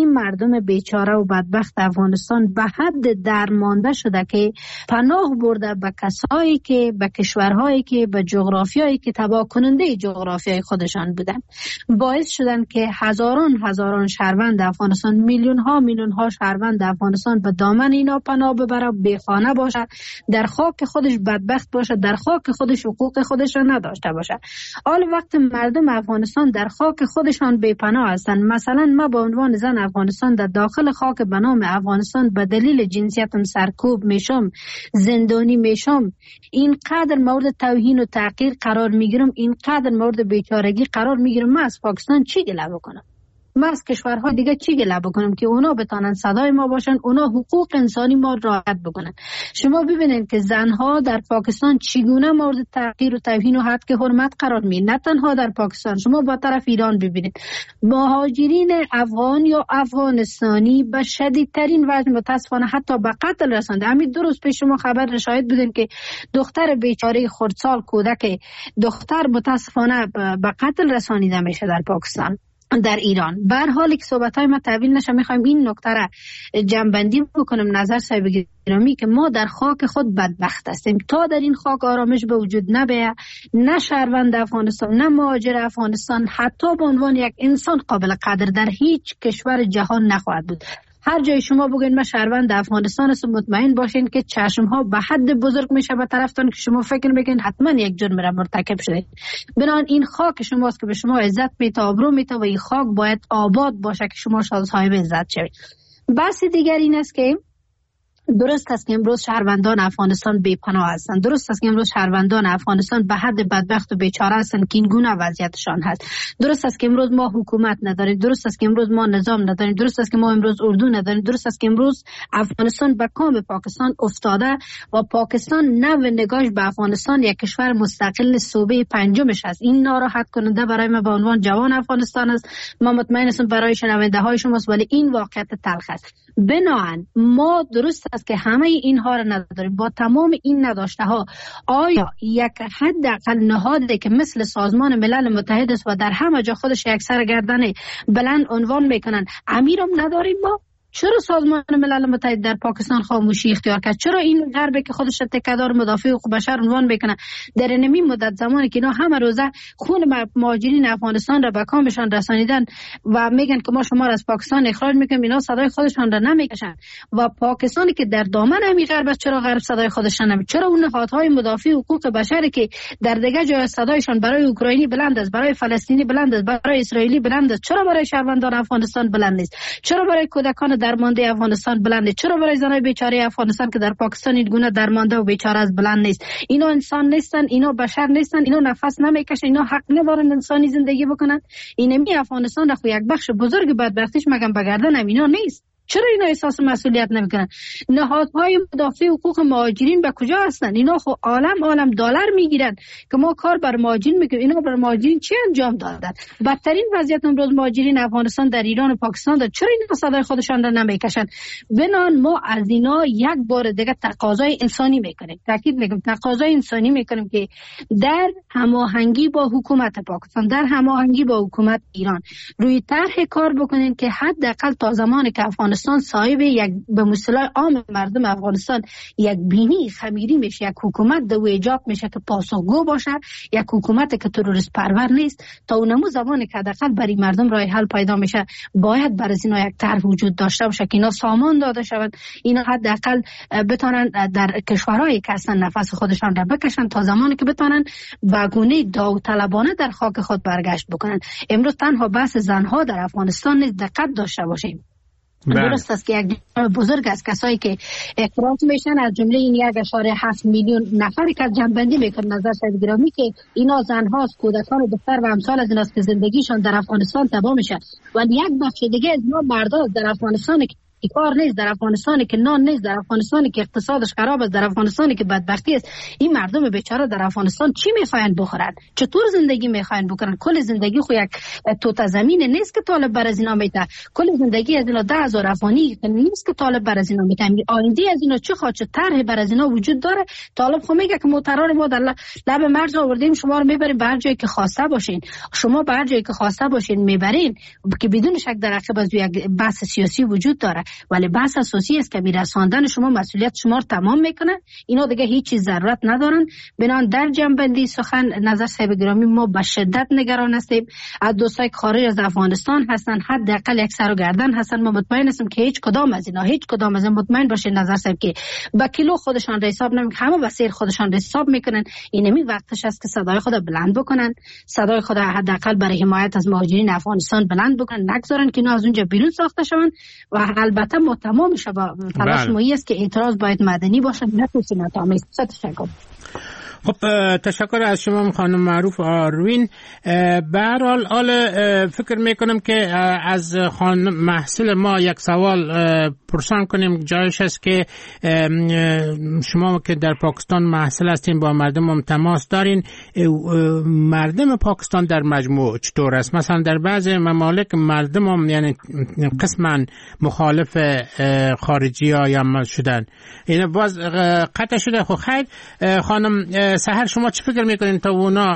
مردم بیچاره و بدبخت افغانستان به حد درمانده شده که پناه برده به کسایی که به کشورهایی که به جغرافیایی که تباه کننده جغرافیای خودشان بودن، باعث شدن که هزاران هزاران شهروند افغانستان، میلیون ها میلیون ها شهروند افغانستان به دامن اینا پناه ببره، بیخانه باشه، در خاک خودش بدبخت باشه، در خاک خودش حقوق خودش را نداشته باشه. حال وقت مردم افغانستان در خاک خودشان بی‌پناه هستند. مثلا ما به عنوان زن افغانستان در داخل خاک به نام افغانستان به دلیل جنسیتم سرکوب میشم، زندانی میشم، اینقدر مورد توهین و تحقیر قرار میگیرم، اینقدر مورد بیچارگی قرار میگیرم. من از پاکستان چی گله بکنم؟ ما از کشورها دیگه چی گله بکنم که اونا بتانن صدای ما باشن، اونا حقوق انسانی ما رعایت بکنن؟ شما ببینید که زنها در پاکستان چگونه مورد تحقیر و توهین و حد که حرمت قرار می، نه تنها در پاکستان، شما با طرف ایران ببینید مهاجرین افغان یا افغانستانی به شدیدترین وجه متاسفانه حتی به قتل رسانده. همین دو روز پیش شما خبر شاهد بودین که دختر بیچاره خردسال کودک دختر متاسفانه به قتل رسانیده میشه در پاکستان، در ایران. به هر حال که صحبت‌های ما طویل نشه، می‌خوایم این نکته را جنبندی بکنم. نظر صاحب گرامی که ما در خاک خود بدبخت هستیم. تا در این خاک آرامش به وجود نبیه، نه شهروند افغانستان، نه مهاجر افغانستان حتی به عنوان یک انسان قابل قدر در هیچ کشور جهان نخواهد بود. هر جای شما بگین ما شهروند افغانستان است، مطمئن باشین که چشم ها به حد بزرگ میشه به طرفتان که شما فکر میکنین حتما یک جرم را مرتکب شده. بنابراین این خاک شماست که به شما عزت میده، آبرو میده و این خاک باید آباد باشه که شما صاحب عزت شوید. بحث دیگر این است که درست است که امروز شهروندان افغانستان بی‌پناه هستند. درست است که امروز شهروندان افغانستان به حد بدبخت و بیچاره هستند که این گونه وضعیتشان هست. درست است که امروز ما حکومت نداریم. درست است که امروز ما نظام نداریم. درست است که ما امروز اردو نداریم. درست است که امروز افغانستان به کام پاکستان افتاده و پاکستان نو نگاهش به افغانستان یک کشور مستقل صوبه پنجمش است. این ناراحت کننده برای ما به عنوان جوان افغانستان است. ما مطمئن هستم برای شنونده های شماست، ولی این واقعیت تلخ است. بنابراین ما درست است که همه اینها را نداریم. با تمام این نداشته ها آیا یک حداقل نهادی که مثل سازمان ملل متحد است و در همه جا خودش یک سرگردن بلند عنوان میکنن، امیرم نداریم ما؟ چرا سازمان ملل متحد در پاکستان خاموشی اختیار کرد؟ چرا این غرب که خودش تکیه‌دار مدافع حقوق بشر عنوان میکنه در این مدت زمانی که اینا همه روزه خون مهاجرین افغانستان را به کامشان رسانیدن و میگن که ما شما را از پاکستان اخراج میکنیم، اینا صدای خودشان را نمیکشن؟ و پاکستانی که در دامن همین غرب، چرا غرب صدای خودشان نمی؟ چرا اون نهادهای مدافع حقوق بشر که در دیگه جای صدایشان برای اوکراینی بلند است، برای فلسطینی بلند است، برای اسرائیلی بلند است، چرا برای شهروندان افغانستان بلند نیست؟ چرا برای کودکان درمانده افغانستان بلنده؟ چرا برای زنای بیچاره افغانستان که در پاکستان این گونه درمانده و بیچاره از بلند نیست؟ اینا انسان نیستن، اینا بشر نیستن، اینا نفس نمیکشن، اینا حق ندارن انسانی زندگی بکنن؟ اینمی افغانستان خو یک بخش بزرگ بدبختیش مگم بگردن اینا نیست؟ چرا اینا احساس مسئولیت نمیکنن؟ نهادهای مدافع حقوق مهاجرین به کجا هستن؟ اینا خو عالم عالم دلار میگیرن که ما کار بر مهاجرین میکنیم. اینا بر مهاجرین چی انجام دادن؟ بدترین وضعیت امروز مهاجرین افغانستان در ایران و پاکستان داره. چرا اینا صدای خودشان را نمیکشن؟ بنان ما از اینا یک بار دیگه تقاضای انسانی میکنیم، تاکید میکنیم تقاضای انسانی میکنیم که در هماهنگی با حکومت پاکستان، در هماهنگی با حکومت ایران روی طرح کار بکنین که حداقل تا زمانی که افغانستان صاحب یک به مصطلح عام مردم افغانستان یک بینی خمیری میشه، یک حکومت دو ایجاب میشه که پاسخگو باشه، یک حکومت که تروریست پرور نیست، تا اونمو زمانی که حداقل برای مردم راه حل پیدا میشه، باید برای اینا یک طرح وجود داشته باشه که اینا سامان داده شود، اینا حداقل بتونن در کشورهایی که هستن نفس خودشان را بکشن تا زمانی که بتونن به گونه داوطلبانه در خاک خود برگشت بکنن. امروز تنها بحث زنها در افغانستان نیست، دقت داشته باشیم. درست است که یک بزرگ از کسایی که اخراج میشن از جمله این یک اشاره هفت میلیون نفری که جنبندی میکنن نظر صاحب گرامی که اینا زنهاست، کودکان و دختر و امثال از ایناست که زندگیشان در افغانستان تباه میشه و یک بخش دیگه از ما مردان در افغانستان که کار نیست در افغانستانی که نان نیست، در افغانستانی که اقتصادش خراب است، در افغانستانی که بدبختی است، این مردم بیچاره در افغانستان چی میخواین بخورن؟ چطور زندگی میخواین بکنن؟ کل زندگی خو یک توت زمین نیست که طالب بر از اینا میده. کل زندگی از اینا ده هزار افغانی نیست که طالب بر از اینا میده. آینده از اینا چه خواهد، چه طرح بر از اینا وجود داره؟ طالب خو میگه که مترار ما در لب مرز آوردیم، شما رو میبریم به هر جایی که خواسته باشین. شما به هر جایی که خواسته باشین میبرین، که بدون شک در عقب از یک بحث سیاسی وجود داره، ولی بحث اساسی است که میرساندن شما مسئولیت شما رو تمام میکنه. اینا دیگه هیچ چیز ضرورت ندارن. بنان در جنبندی سخن نظر صاحب گرامی، ما به شدت نگران هستیم از دوستای که خارج از افغانستان هستن، حداقل یک سر و گردن هستن. ما مطمئن هستیم که هیچ کدام از اینا هیچ کدام از اینا مطمئن باشه نظر صاحب که با کیلو خودشان حساب نمیکنن، همه به سیر خودشان حساب میکنن. اینمی وقتش است که صدای خود بلند بکنن، صدای خود حداقل برای حمایت از مهاجرین افغانستان بلند بکنن، نگذارن که اینا از اونجا بیرون ساخته شون. و البته ما تمام شبا تلاش ما است که اعتراض باید مدنی باشه، نه سیاسی. تشکر. خب تشکر از شما خانم معروف آروین. به هر حال فکر میکنم که از خانم محصل ما یک سوال پرسان کنیم، جایش است که شما که در پاکستان محصل هستین، با مردم هم تماس دارین، مردم پاکستان در مجموع چطور است؟ مثلا در بعض ممالک مردم هم یعنی قسما مخالف خارجی ها یا شدن، این باز قطع شده. خب خیر خانم سحر، شما چی فکر میکنین تا اونا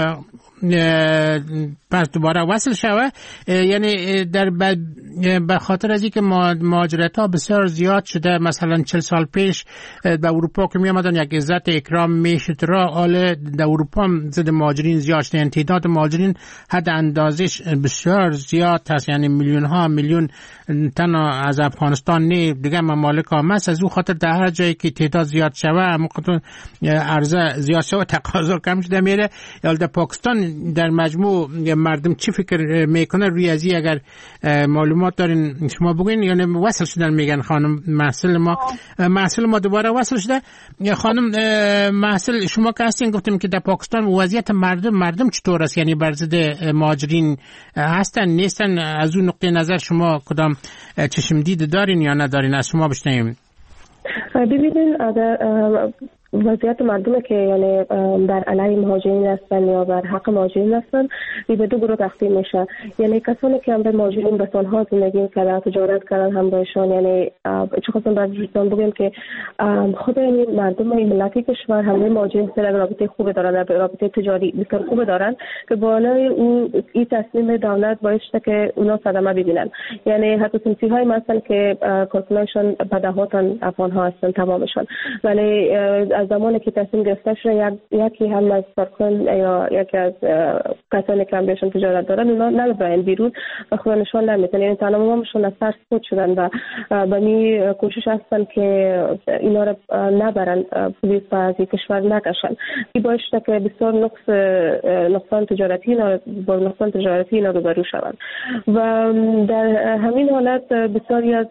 پس دوباره وصل شوه؟ یعنی در به خاطر از اینکه مهاجرت ها بسیار زیاد شده، مثلا چل سال پیش به اروپا که می آمدن یک عزت اکرام میشد را، حالا در اروپا هم ضد مهاجرین زیاد شده، یعنی تعداد مهاجرین حد اندازش بسیار زیاد هست، یعنی میلیون ها میلیون تن از افغانستان نه دیگه ممالک هم است. از او خاطر در هر جایی که تعداد زیاد شوه، موقع عرضه زیاد شوه، تقاضا کم شده میره. یا در پاکستان در مجموع مردم چی فکر میکنه روی ازی؟ اگر معلومات دارین شما بگوین. یعنی وصل شدن میگن خانم محصل ما، محصل ما دوباره وصل شده. خانم محصل شما که هستین گفتیم که در پاکستان وضعیت مردم مردم چطور است؟ یعنی بر ضد مهاجرین هستن نیستن؟ از اون نقطه نظر شما کدام چشمدید دارین یا ندارین؟ از شما بشنویم. ببینید وضعیت مردم که یعنی در علیه مهاجرین هستن یا بر حق مهاجرین هستن، این به دو گروه تقسیم میشه. یعنی کسانی که هم به مهاجرین به سالها زندگی کردن، تجارت کردن هم بهشون، یعنی چه خواستم براتون بگم که خود این مردم این ملتی کشور هم به مهاجرین سره رابطه خوب دارن، رابطه تجاری بسیار خوب دارن که بالای اون این تصمیم دولت باعث شده که اونا صدمه ببینن. یعنی حتی سنفی های مثلا که کارکنانشون بدهاتن افغان ها هستن تمامشون، ولی از زمانی که تصمیم گرفته شده یکی هم از کارکن یا یکی از کسانی که هم بهشون تجارت دارن اونا نبرن بیرون و خود نشان نمیتن، یعنی تمامشون از سر سقوط شدن و به می کوشش هستن که اینا رو نبرن پلیس و از کشور نکشن. این باعث شده که بسیار نقص نقصان تجارتی اینا با نقصان تجارتی اینا روبرو شوند و در همین حالت بسیاری از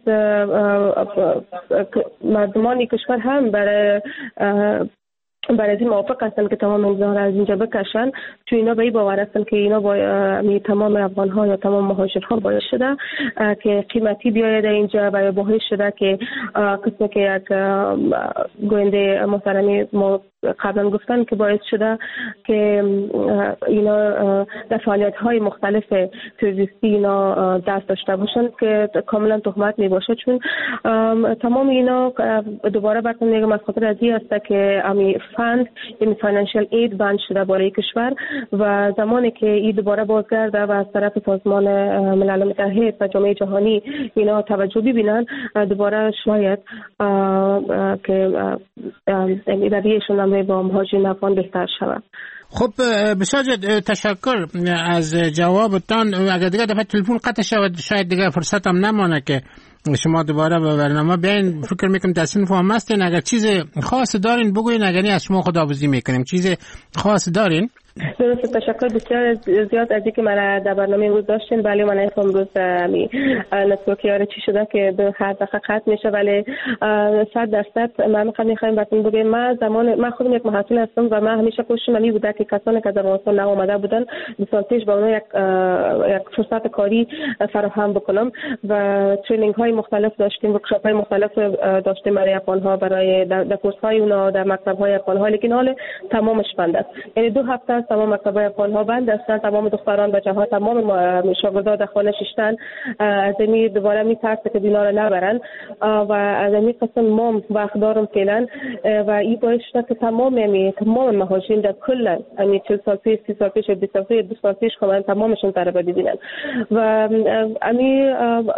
مردمان کشور هم برای برای این موافق هستن که تمام امضاها را از اینجا بکشن، چون اینا به این باور هستن که اینا با تمام افغان ها یا تمام مهاجرها باعث شده که قیمتی بیاید اینجا و باعث شده که قسمی که یک گوینده محترمی ما قبلا گفتن که باعث شده که اینا در فعالیت های مختلف تروریستی اینا دست داشته باشن که کاملا تهمت می باشه، چون تمام اینا دوباره براتون میگم از خاطر از این است که امی فند یعنی فاینانشل اید بند شده برای کشور و زمانی که این دوباره بازگرده و از طرف سازمان ملل متحد و جامعه جهانی اینا توجه ببینن، دوباره شاید که رویشون با مهاجرین افغان بهتر شود. خب بسیار تشکر از جوابتان. اگر دیگه دفعه تلفن قطع شود شاید دیگه فرصت هم نمانه که شما دوباره به برنامه بیاین. فکر میکنم تصمیم فهم هستین. اگر چیز خاص دارین بگوین، اگر نه از شما خداحافظی میکنیم. چیز خاص دارین؟ درست، تشکر بسیار زیاد از اینکه من در برنامه امروز داشتین. ولی من امروز می نتورکی آره چی شده که به هر دقیقه قطع میشه، ولی صد درصد من میخوام میخوایم بهتون بگم من زمان من خودم یک محصول هستم و من همیشه کوششم می بوده که کسانی که در افغانستان نامآمده بودن به سال پیش با اونها یک یک فرصت کاری فراهم بکنم و ترینینگ های مختلف داشتیم، ورکشاپ های مختلف داشتیم برای افغان‌ها، برای در کورس های اونها در مکتب های افغان‌ها، لیکن حال تمامش بند است. یعنی دو هفته تمام مکتب های افغان‌ها بند هستند، تمام دختران بچه‌ها تمام شاگردان در خانه شیشتن از این دوباره میترسه که بینا رو نبرن و از این قسم ما وقت دارم فعلا و این باعث شده که تمام یعنی تمام مهاجرین در کل یعنی چهل سال پیش، سی سال پیش، بیست سال پیش، دو سال پیش کاملا تمامشون طلبه ببینن و امی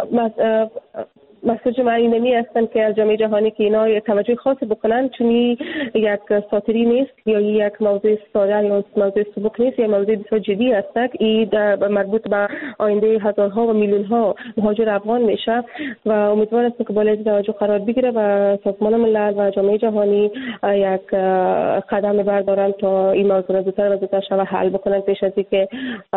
مسئله من اینمی هستن که از جامعه جهانی که اینا توجه خاصی بکنن، چون یک ساتری نیست یا یک موضوع ساده یا موضوع سبک نیست، یا موضوع بسیار جدی است که این مربوط به آینده هزارها و میلیون ها مهاجر افغان میشه و امیدوار هستم که بالای توجه قرار بگیره و سازمان ملل و جامعه جهانی یک قدم بردارن تا این موضوع زودتر و زودتر شود حل بکنن پیش از اینکه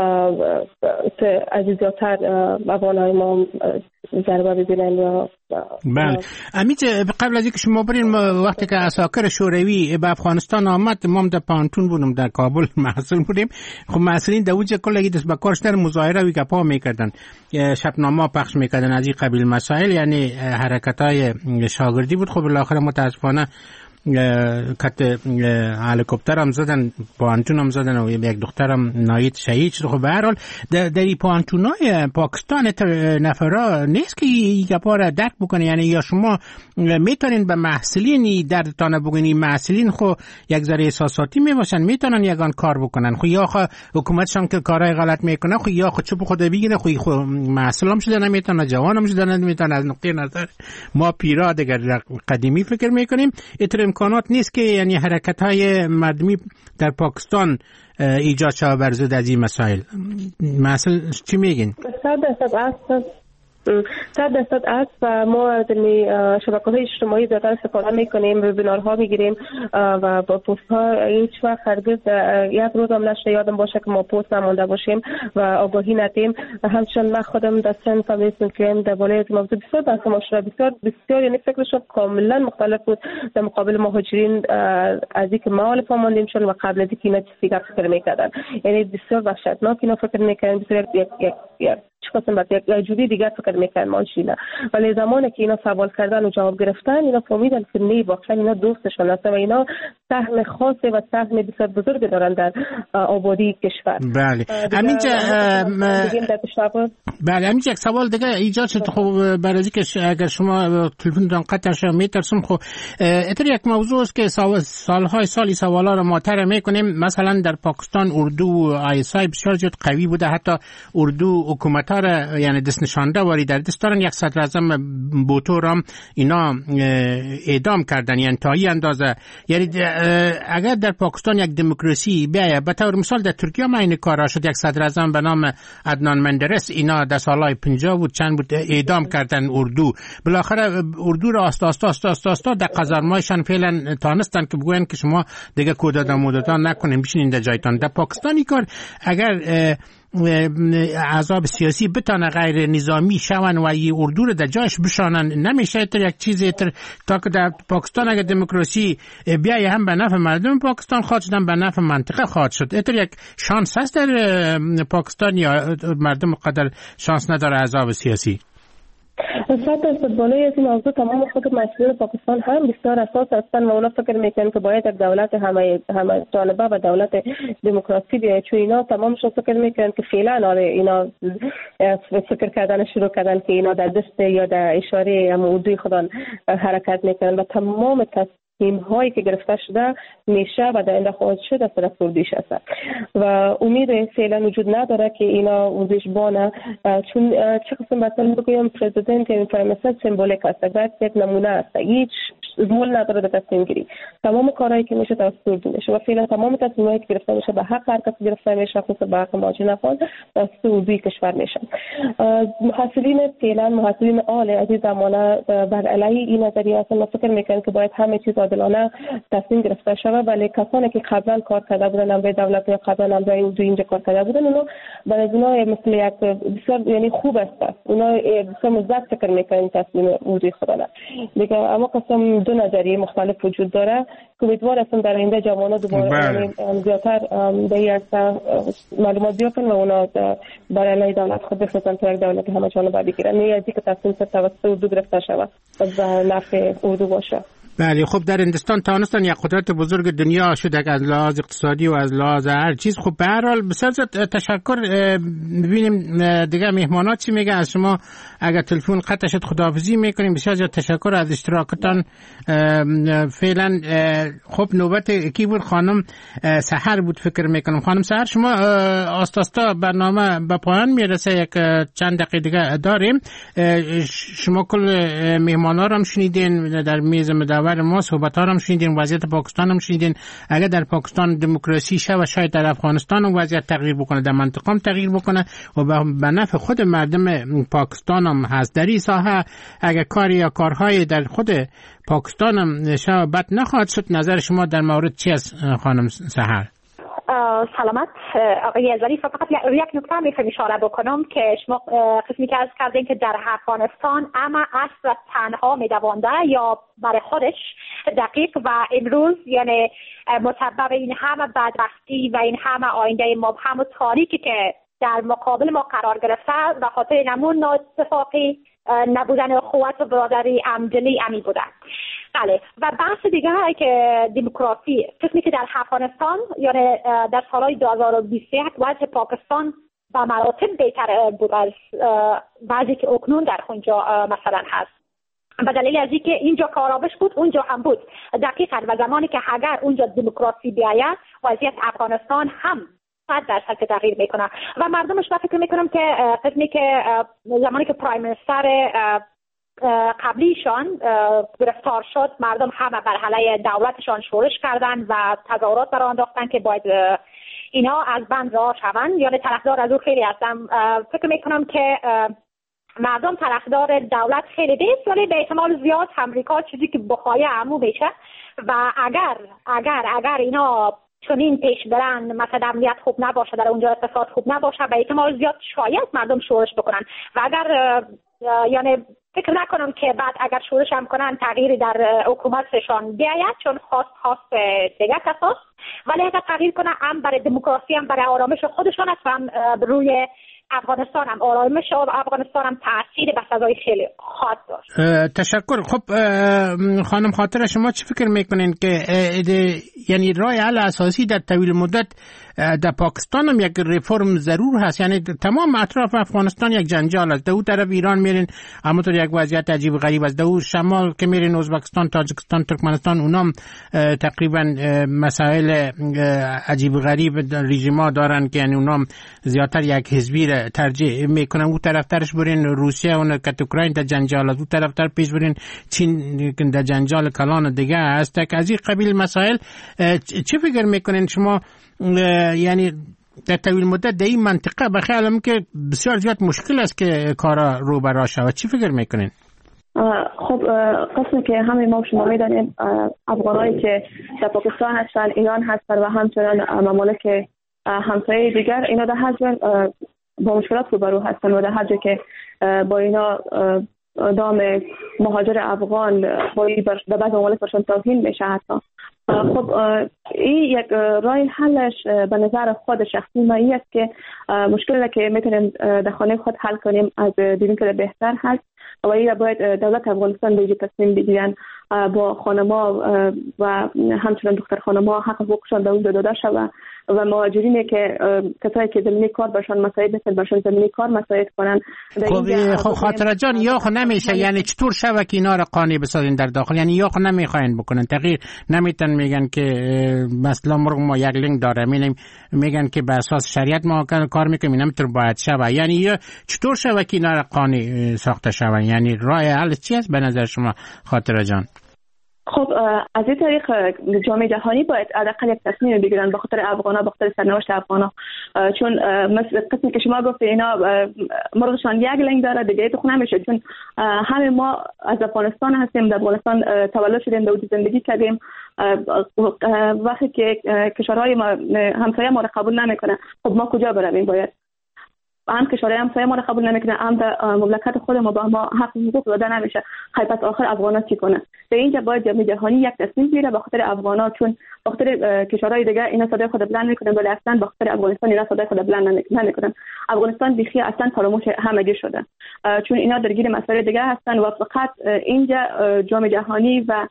عزیزاتر افغان‌های ما ضربه ببینن. بله امیت، قبل از اینکه شما برین وقتی که عساکر شوروی به افغانستان آمد ما در پانتون بودم در کابل محصول بودیم، خب محصولین در اوج کلگی دست به کارش در مظاهره و گپا میکردن، شبنامه پخش میکردن از این قبیل مسائل، یعنی حرکت های شاگردی بود. خب بالاخره متاسفانه کت هلیکوپتر هم زدن، پانتون هم زدن و یک دخترم نایت شهید شد. خب به هر حال در این پانتونای پاکستان نفرا نیست که این گپا را درک بکنه، یعنی یا شما میتونین به محصلین دردتان بگین محصلین خو یک ذره احساساتی میباشن میتونن یگان کار بکنن، خو یا خو حکومتشان که کارهای غلط میکنه خو یا خو چوب خود بگیره، خو خو محصلام شده نمیتونه، جوانم شده نمیتونه. از نقطه نظر ما پیرا دیگر قدیمی فکر میکنیم امکانات نیست که یعنی حرکت‌های مردمی در پاکستان ایجاد شود بر ضد از این مسائل. مثلا چی میگین؟ صد درصد است صد درصد است و ما از شبکه‌های اجتماعی زیادتر استفاده میکنیم، وبینارها میگیریم و با پست‌ها هیچ وقت هرگز یک روز هم نشه یادم باشه که ما پست نمونده باشیم و آگاهی ندیم. همچنین من خودم در سن فامیلیسم که در بالای موضوع بسیار بحث مشابه بسیار بسیار یعنی فکرش کاملا مختلف بود در مقابل مهاجرین از اینکه ما الف ماندیم شون و قبل از اینکه اینا چیزی فکر میکردن، یعنی بسیار وحشتناک اینا فکر میکردن، بسیار یک یک یک چه قسم بعد یک جوری دیگه فکر میکنن ماشینا، ولی زمانی که اینا سوال کردن و جواب گرفتن اینا فهمیدن که نه واقعا اینا دوستشون هستن و اینا سهم خاصی و سهم بسیار بزرگی دارن در آبادی کشور. بله همینجا بله همینجا یک سوال دیگه ایجاد شد. خب برای اینکه اگر شما تلفنتون قطع شه میترسم، خب اتر یک موضوع است که سالهای سالی سوالا رو مطرح میکنیم. مثلا در پاکستان اردو و آیسای بسیار زیاد قوی بوده، حتی اردو حکومت یعنی دست نشانده واری در دست دارن. یک صدر اعظم بوتو هم اینا اعدام کردن یعنی تا این اندازه. یعنی اگر در پاکستان یک دموکراسی بیایه، به طور مثال در ترکیه هم این کارا شد، یک صدر اعظم به نام عدنان مندرس اینا در سالهای پنجاه بود چند بود اعدام کردن اردو. بالاخره اردو را آستا آستا آستا آستا, آستا در قزارمایشان فعلا تانستن که بگوین که شما دیگه کودتا مودتا نکنین بشینین در جایتان. در پاکستانی کار اگر احزاب سیاسی بتانه غیر نظامی شون و ای اردو رو در جایش بشانن، نمیشه تر یک چیزی تر تا که در پاکستان اگر دموکراسی بیایی هم به نفع مردم پاکستان خواهد شدن به نفع منطقه خواهد شد. اتر یک شانس هست در پاکستان یا مردم قدر شانس نداره احزاب سیاسی؟ صد درصد بالای از این موضوع تمام خود مسئولین پاکستان هم بسیار اساس هستن و اونا فکر میکنن که باید یک دولت همه همه جانبه و دولت دموکراسی بیاید، چون اینا تمامشون فکر میکنن که فعلا آره اینا فکر کردن شروع کردن که اینا در دست یا در اشاره هم اردوی خودان حرکت میکنن و تمام تیم هایی که گرفته شده میشه و در آینده خواهد شد از طرف اردویش هست و امید فعلا وجود نداره که اینا وزش بانه، چون چه قسم مثلا بگویم پرزیدنت یا پرایم منیستر سمبولیک هست، باید یک نمونه است، هیچ رول نداره در تصمیم گیری. تمام کارهایی که میشه توسط اردو میشه و فعلا تمام تصمیمایی که گرفته میشه به حق هر کسی گرفته میشه، خصوصا به حق مهاجرین افغان توسط اردوی کشور میشه. محصلین فعلا محصلین عالی از این زمانه بر علیه این نظریه هستن و فکر میکنن که باید همه چیز عادلانه تصمیم گرفته شود. ولی کسانی که قبلا کار کرده بودن امروی دولت یا قبلا امروی اردو اینجا کار کرده بودن اونا به نظر مثل یک بسیار یعنی خوب است. اونا بسیار مثبت فکر میکنن تصمیم اردوی خود را دیگه. اما قسم دو نظریه مختلف وجود داره که امیدوار هستم در آینده جوانان دوباره زیادتر به این معلومات بیابن و اونا برای علیه دولت خود بفرستن تا یک دولت همه جانبه بگیرن، نه از اینکه تصمیم توسط اردو گرفته شود و به نفع اردو باشه. بله خب در هندوستان تانستان یک قدرت بزرگ دنیا شد از لحاظ اقتصادی و از لحاظ هر چیز. خب به هر حال بسیار تشکر. ببینیم دیگه مهمانات چی میگن از شما. اگر تلفن قطع شد خداحافظی میکنیم. بسیار زیاد تشکر از اشتراکتان. فعلا خب نوبت کی بود؟ خانم سحر بود فکر میکنم. خانم سحر شما آستاستا برنامه به پایان میرسه، یک چند دقیقه دیگه داریم. شما کل مهمانا رو هم شنیدین در میز مدور ما، صحبت ها رو هم شنیدین، وضعیت پاکستان هم شنیدین. اگر در پاکستان دموکراسی شه و شاید در افغانستان هم وضعیت تغییر بکنه، در منطقه هم تغییر بکنه و به نفع خود مردم پاکستان هم هست. در این ساحه اگر کاری یا کارهای در خود پاکستان هم شه بد نخواهد شد. نظر شما در مورد چی است خانم سحر؟ سلامت آقای ظریف. فقط یک نکته میخوام اشاره بکنم که شما قسمی که از کردین که در افغانستان اما اصل تنها میدوانده یا برای خودش دقیق و امروز یعنی مسبب این همه بدبختی و این همه آینده مبهم و تاریکی که در مقابل ما قرار گرفته و خاطر نمون ناتفاقی نبودن اخوت و برادری همدلی امی بوده. بله و بحث دیگه که دموکراسی قسمی که در افغانستان یعنی در سالهای دو هزار و بیست و یک وضع پاکستان به مراتب بهتر بود از بعضی که اکنون در اونجا مثلا هست. به دلیل از اینکه اینجا کارآمد بود اونجا هم بود دقیقاً و زمانی که اگر اونجا دموکراسی بیاید وضعیت افغانستان هم صد درصد تغییر میکنه و مردمش من فکر میکنم که قسمی که زمانی که پرایم منیستر قبلیشان گرفتار شد مردم همه بر علیه دولتشان شورش کردن و تظاهرات برآورده انداختن که باید اینا از بند رها شوند. یعنی طرفدار از او خیلی هستم. فکر میکنم که مردم طرفدار دولت خیلی نیست ولی به احتمال زیاد امریکا چیزی که بخواه عمو بشه و اگر اگر اگر اینا چنین پیش برن مثلا امنیت خوب نباشه در اونجا اقتصاد خوب نباشه به احتمال زیاد شاید مردم شورش بکنن و اگر یعنی فکر نکنم که بعد اگر شورش هم کنن تغییری در حکومتشان بیاید چون خواست خواست دیگه کساست ولی اگر تغییر کنن هم برای دموکراسی هم برای آرامش خودشان است و هم روی افغانستان هم آرامش افغانستان هم تأثیر به سزای خیلی خواهد داشت. تشکر. خب خانم خاطر شما چی فکر میکنین که یعنی راه حل اساسی در طویل مدت در پاکستان هم یک ریفرم ضرور هست؟ یعنی تمام اطراف افغانستان یک جنجال است. در اون طرف ایران میرین اما تو یک وضعیت عجیب غریب است. در اون شمال که میرین ازبکستان، تاجیکستان، ترکمنستان اونام تقریبا مسائل عجیب غریب رژیما دارن که یعنی اونام زیاتر یک حزبی را ترجیح میکنن. اون طرف ترش برین روسیه اون که اوکراین در جنجال است. اون طرف تر پیش برین چین در جنجال کلان دیگه است. که از این قبیل مسائل چی فکر میکنین شما؟ یعنی در طویل مدت در این منطقه بخیالم که بسیار زیاد مشکل است که کارا رو برا شود. چی فکر میکنین؟ خب قسمی که همه ما شما میدانیم افغانایی که در پاکستان هستن، ایران هستن و همچنان ممالک همسایه دیگر اینا در هر جا با مشکلات روبرو هستن و در هر جا که با اینا دام مهاجر افغان با در بعض ممالک برشان توهین میشه حتی. خب این یک راه حلش به نظر خود شخصی ما این است که مشکلی که میتونیم در خانه خود حل کنیم از دیدیم که بهتر هست و این باید دولت افغانستان به تصمیم بگیرن با خانما و همچنان دختر خانما حق حقوقشان در اون داده شود و مهاجرینی که کسایی که زمینی کار برشان مساعد نیستن برشان زمینی کار مساعد کنن. خب خاطر جان یا خو نمیشه یعنی چطور شوه که اینا را قانع بسازین در داخل؟ یعنی یا خو نمیخواین بکنن تغییر نمیتن، میگن که مثلا مرغ ما یک لنگ داره میگن میگن که به اساس شریعت ما کار میکنیم نمیتونه باید شوه. یعنی یا چطور شوه که اینا را قانع ساخته شوه؟ یعنی راه حل چی است به نظر شما خاطر جان؟ خب از این طریق جامعه جهانی باید حداقل یک تصمیم بگیرن به خاطر افغانا، به خاطر سرنوشت افغانا، چون مثل قسمی که شما گفت اینا مرغشان یک لنگ داره دیگه تو خونه نمیشه، چون همه ما از افغانستان هستیم، در افغانستان تولد شدیم، در اونجا زندگی کردیم. وقتی که کشورهای ما همسایه ما رو قبول نمیکنه، خب ما کجا برویم؟ باید هم کشورهای همسایه ما رو قبول نمیکنه، هم در مملکت خود ما با ما حق حقوق داده نمیشه. خیلی پس آخر افغانا چی کنه؟ به اینجا باید جامعه جهانی یک تصمیم بگیره به خاطر افغانا، چون به خاطر کشورهای دیگه اینا صدای خود بلند میکنن، ولی اصلا به خاطر افغانستان اینا صدای خود بلند نمیکنن. افغانستان بیخی اصلا فراموش همگی شده، چون اینا درگیر مسائل دیگه هستن و فقط اینجا جامعه جهانی و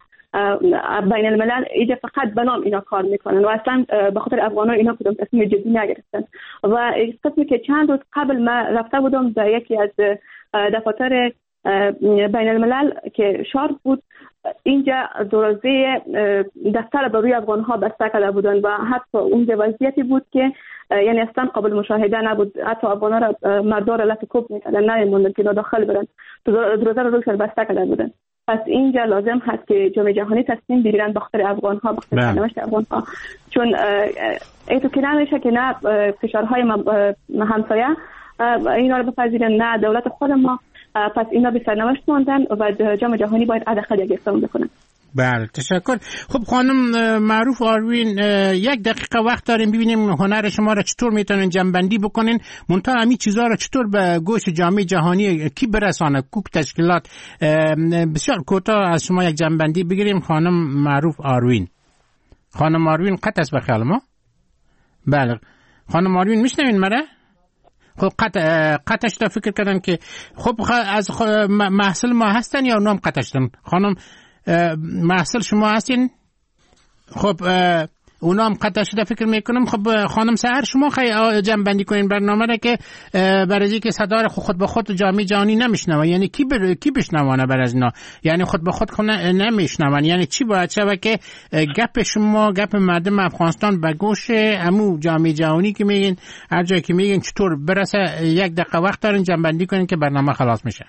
بین الملل اینجا فقط به نام اینا کار میکنن و اصلا به خاطر افغان‌ها اینا کدوم تصمیم جدی نگرفتن. و قسمی که چند روز قبل ما رفته بودم در یکی از دفاتر بین الملل که شارک بود، اینجا دروازه دفتر به روی افغان‌ها بسته کرده بودن و حتی اونجا وضعیتی بود که یعنی اصلا قابل مشاهده نبود. حتی افغان‌ها را مردار لط کوب میکردن، نمی‌موندن که داخل برن، دروازه رو روشن بسته کرده بودن. پس اینجا لازم هست که جامعه جهانی تصمیم بگیرن به خاطر افغان‌ها، به خاطر سرنوشت افغان‌ها، چون ایتو که نمیشه که نه کشورهای همسایه اینا رو بپذیرن، نه دولت خود ما. پس اینا به سرنوشت ماندن و جامعه جهانی باید حداقل یک اقدام بکنه. بله تشکر. خب خانم معروف آروین، یک دقیقه وقت داریم ببینیم هنر شما را چطور میتونن جنبندی بکنین، منتها همین چیزها را چطور به گوش جامعه جهانی کی برسانه، کوک تشکیلات. بسیار کوتاه از شما یک جنبندی بگیریم. خانم معروف آروین. خانم آروین قطع است بخیال ما؟ بله خانم آروین میشنوین مرا؟ خب قطع قطعش تا فکر کردم که خب از محصل ما هستن یا اونام قطع شدن. خانم محصل شما هستین؟ خب اونام قطع شده فکر میکنم. خب خانم سحر شما خیلی جنبندی کنین برنامه را که برای که صدا خود, خود به خود جامعه جهانی نمیشنوه، یعنی کی بر... کی بشنوانه بر از اینا، یعنی خود به خود نمیشنون، یعنی چی باید شوه که گپ شما گپ مردم افغانستان به گوش عمو جامعه جهانی که میگین هر جایی که میگین چطور برسه؟ یک دقیقه وقت دارین جنبندی کنین که برنامه خلاص میشه.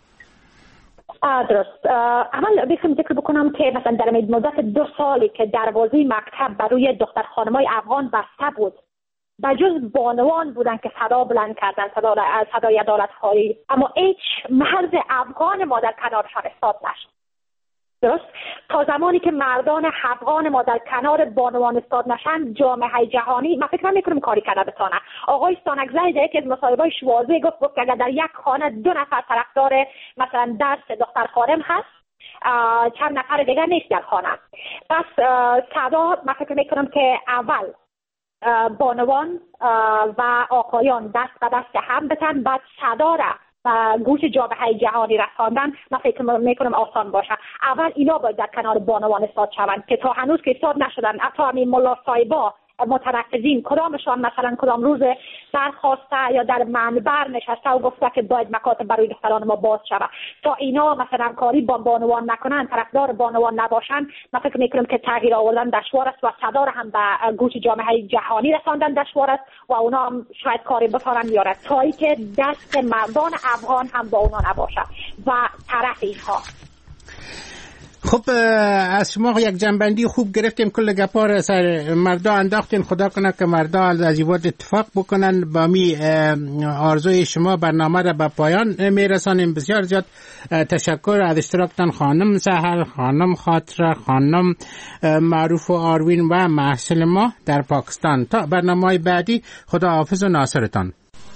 درست. اول بخوام ذکر بکنم که مثلا در مدت دو سالی که دروازه مکتب برای دختر خانمای افغان بسته بود، بجز بانوان بودن که صدا بلند کردن، صدا صدای عدالت خواهی، اما هیچ مرد افغان ما در کنارشان ایستاد نشد. درست؟ تا زمانی که مردان افغان ما در کنار بانوان ایستاد نشن، جامعه جهانی من فکر نمی‌کنم کاری کرده بتونه. آقای سانگزای در یکی از مصاحبه‌های شوازه گفت گفت که اگر در یک خانه دو نفر طرفدار مثلا درس دختر خانم هست، چند نفر دیگر نیست در خانه. پس صدا من فکر می‌کنم که اول بانوان و آقایان دست به دست هم بتن، بعد صدا را و گوش جامعه جهانی رساندن من فکر میکنم آسان باشه. اول اینا باید در کنار بانوان ایستاد شوند که تا هنوز که ایستاد نشدن. حتی همین ملا صاحبا متنفذین کدامشان مثلا کدام روز برخواسته یا در منبر نشسته و گفته که باید مکاتب برای دختران ما باز شود، تا اینا مثلا کاری با بانوان نکنن، طرفدار بانوان نباشن، من فکر میکنم که تغییر آوردن دشوار است و صدا را هم به گوش جامعه جهانی رساندن دشوار است و اونا هم شاید کاری بتونن بیارن تا ای که دست مردان افغان هم با اونا نباشه و طرف اینها. خب از شما یک جنبندی خوب گرفتیم، کل گپا را سر مردا انداختین. خدا کنه که مردا از این وقت اتفاق بکنن. با می آرزوی شما برنامه را به پایان میرسانیم. بسیار زیاد تشکر از اشتراکتان خانم سحر، خانم خاطره، خانم معروف آروین و محصل ما در پاکستان. تا برنامه بعدی خدا حافظ و ناصرتان.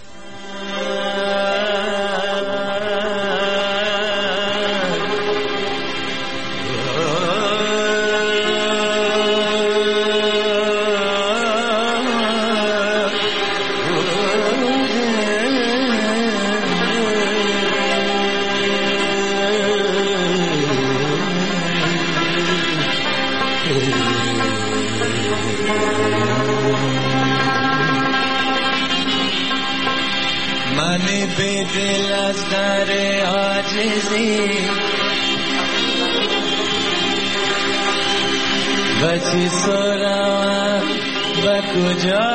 دل از در عاجزی بچی سرم به کجا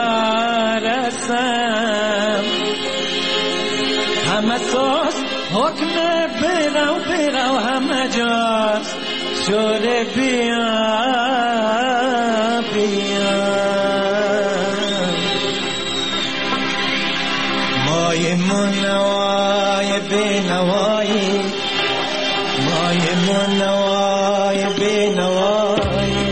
رسم، همه ساز حکم برو برو همه جاست، شوره بیا بیا مای منوای بینوایی مای منوای بینوایی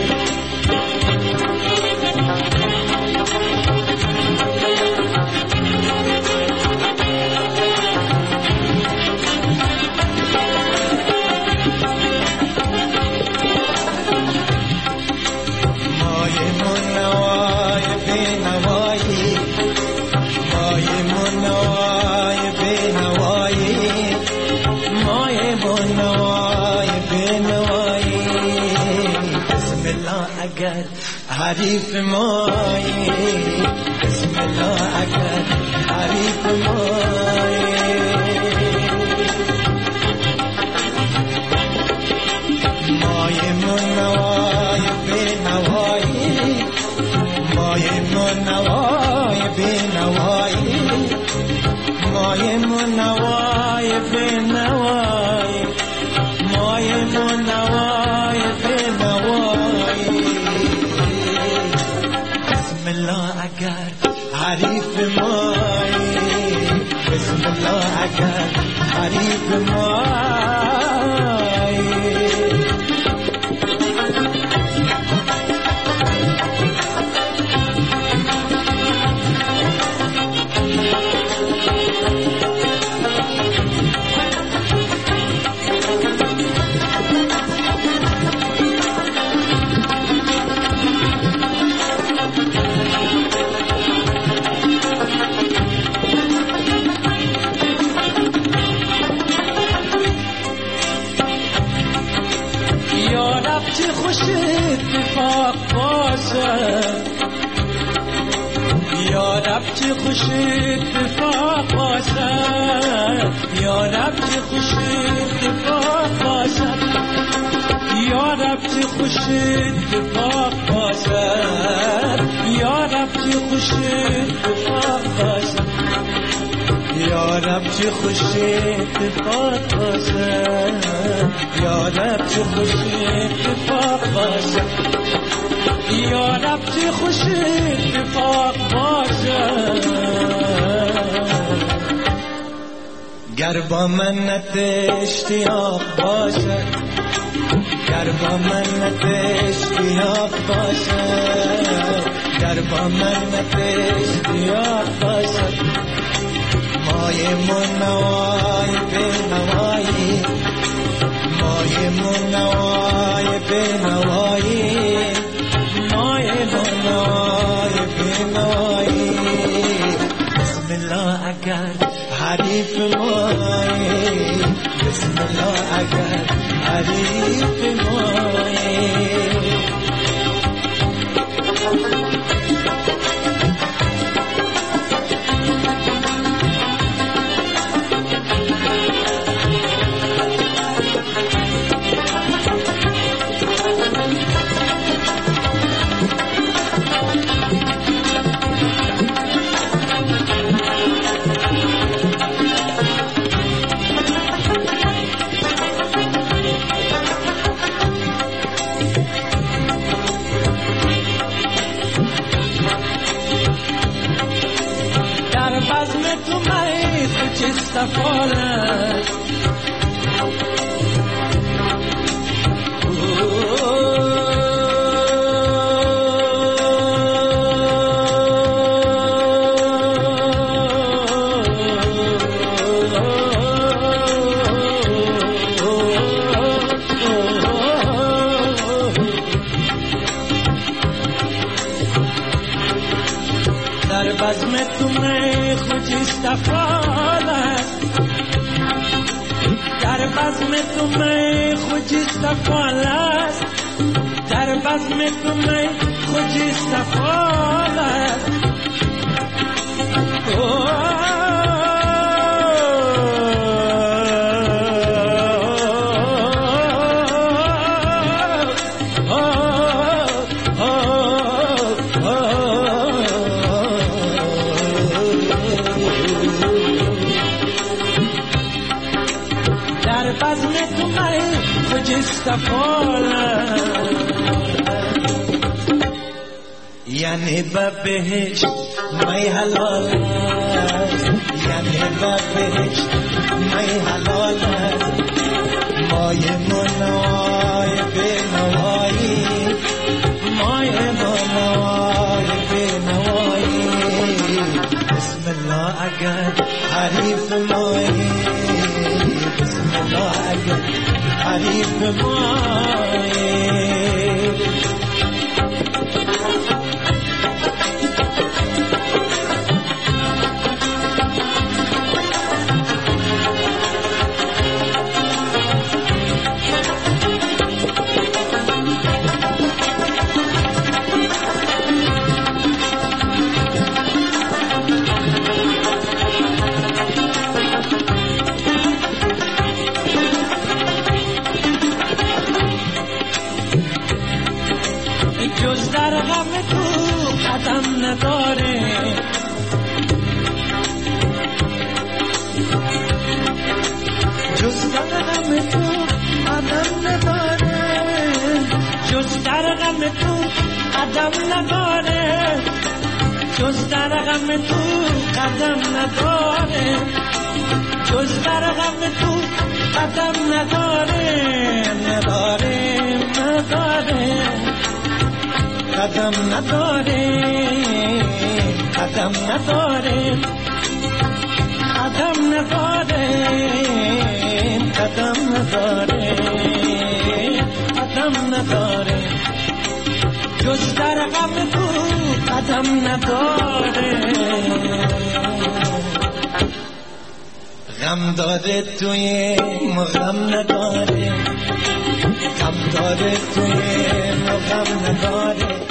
حریف مایی بسم الله اگر حریف مایی مای منوای بینوایی مای منوای بینوایی مای منوای بینوایی مای منوای بینوایی بسم الله اگر حریف مایی بسم الله اگر حریف مایی چه خوش اتفاق باشد یا رب چه خوش اتفاق باشد یا رب چه خوش اتفاق باشد یا رب چه خوش اتفاق باشد یا رب چه خوش اتفاق باشد یا رب چه خوش اتفاق باشد یا رب چه خوش اتفاق باشد یا رب چه خوش اتفاق باشد گر با منت اشتیاق باشد گر با منت اشتیاق باشد گر با منت اشتیاق باشد مای منوای بینوایی مای منوای بینوایی مای منوای بینوایی بسم الله اگر حریف مایی بسم الله اگر حریف مایی سفارت در بزم تو می خجسته فالت در بزم تو می خجسته فالت در بزم تو می خجسته فالت یعنی با بهشت می حلال است، یعنی با بهشت می حلال است، مای منای به نوایی، مای منای به نوایی، بسم الله اگر حریف مایی، بسم الله اگر حریف مایی. جز در غم تو قدم نداره، جز در غم تو قدم نداره، جز در غم تو قدم نداره، جز در غم تو قدم نداره، جز در غم تو قدم نداره، نداره نداره قدم نداره، قدم نداره، قدم نداره، قدم نداره، قدم نداره، جز در غم تو قدم نداره. غم داره توی مغم نداره، غم داره توی مغم نداره،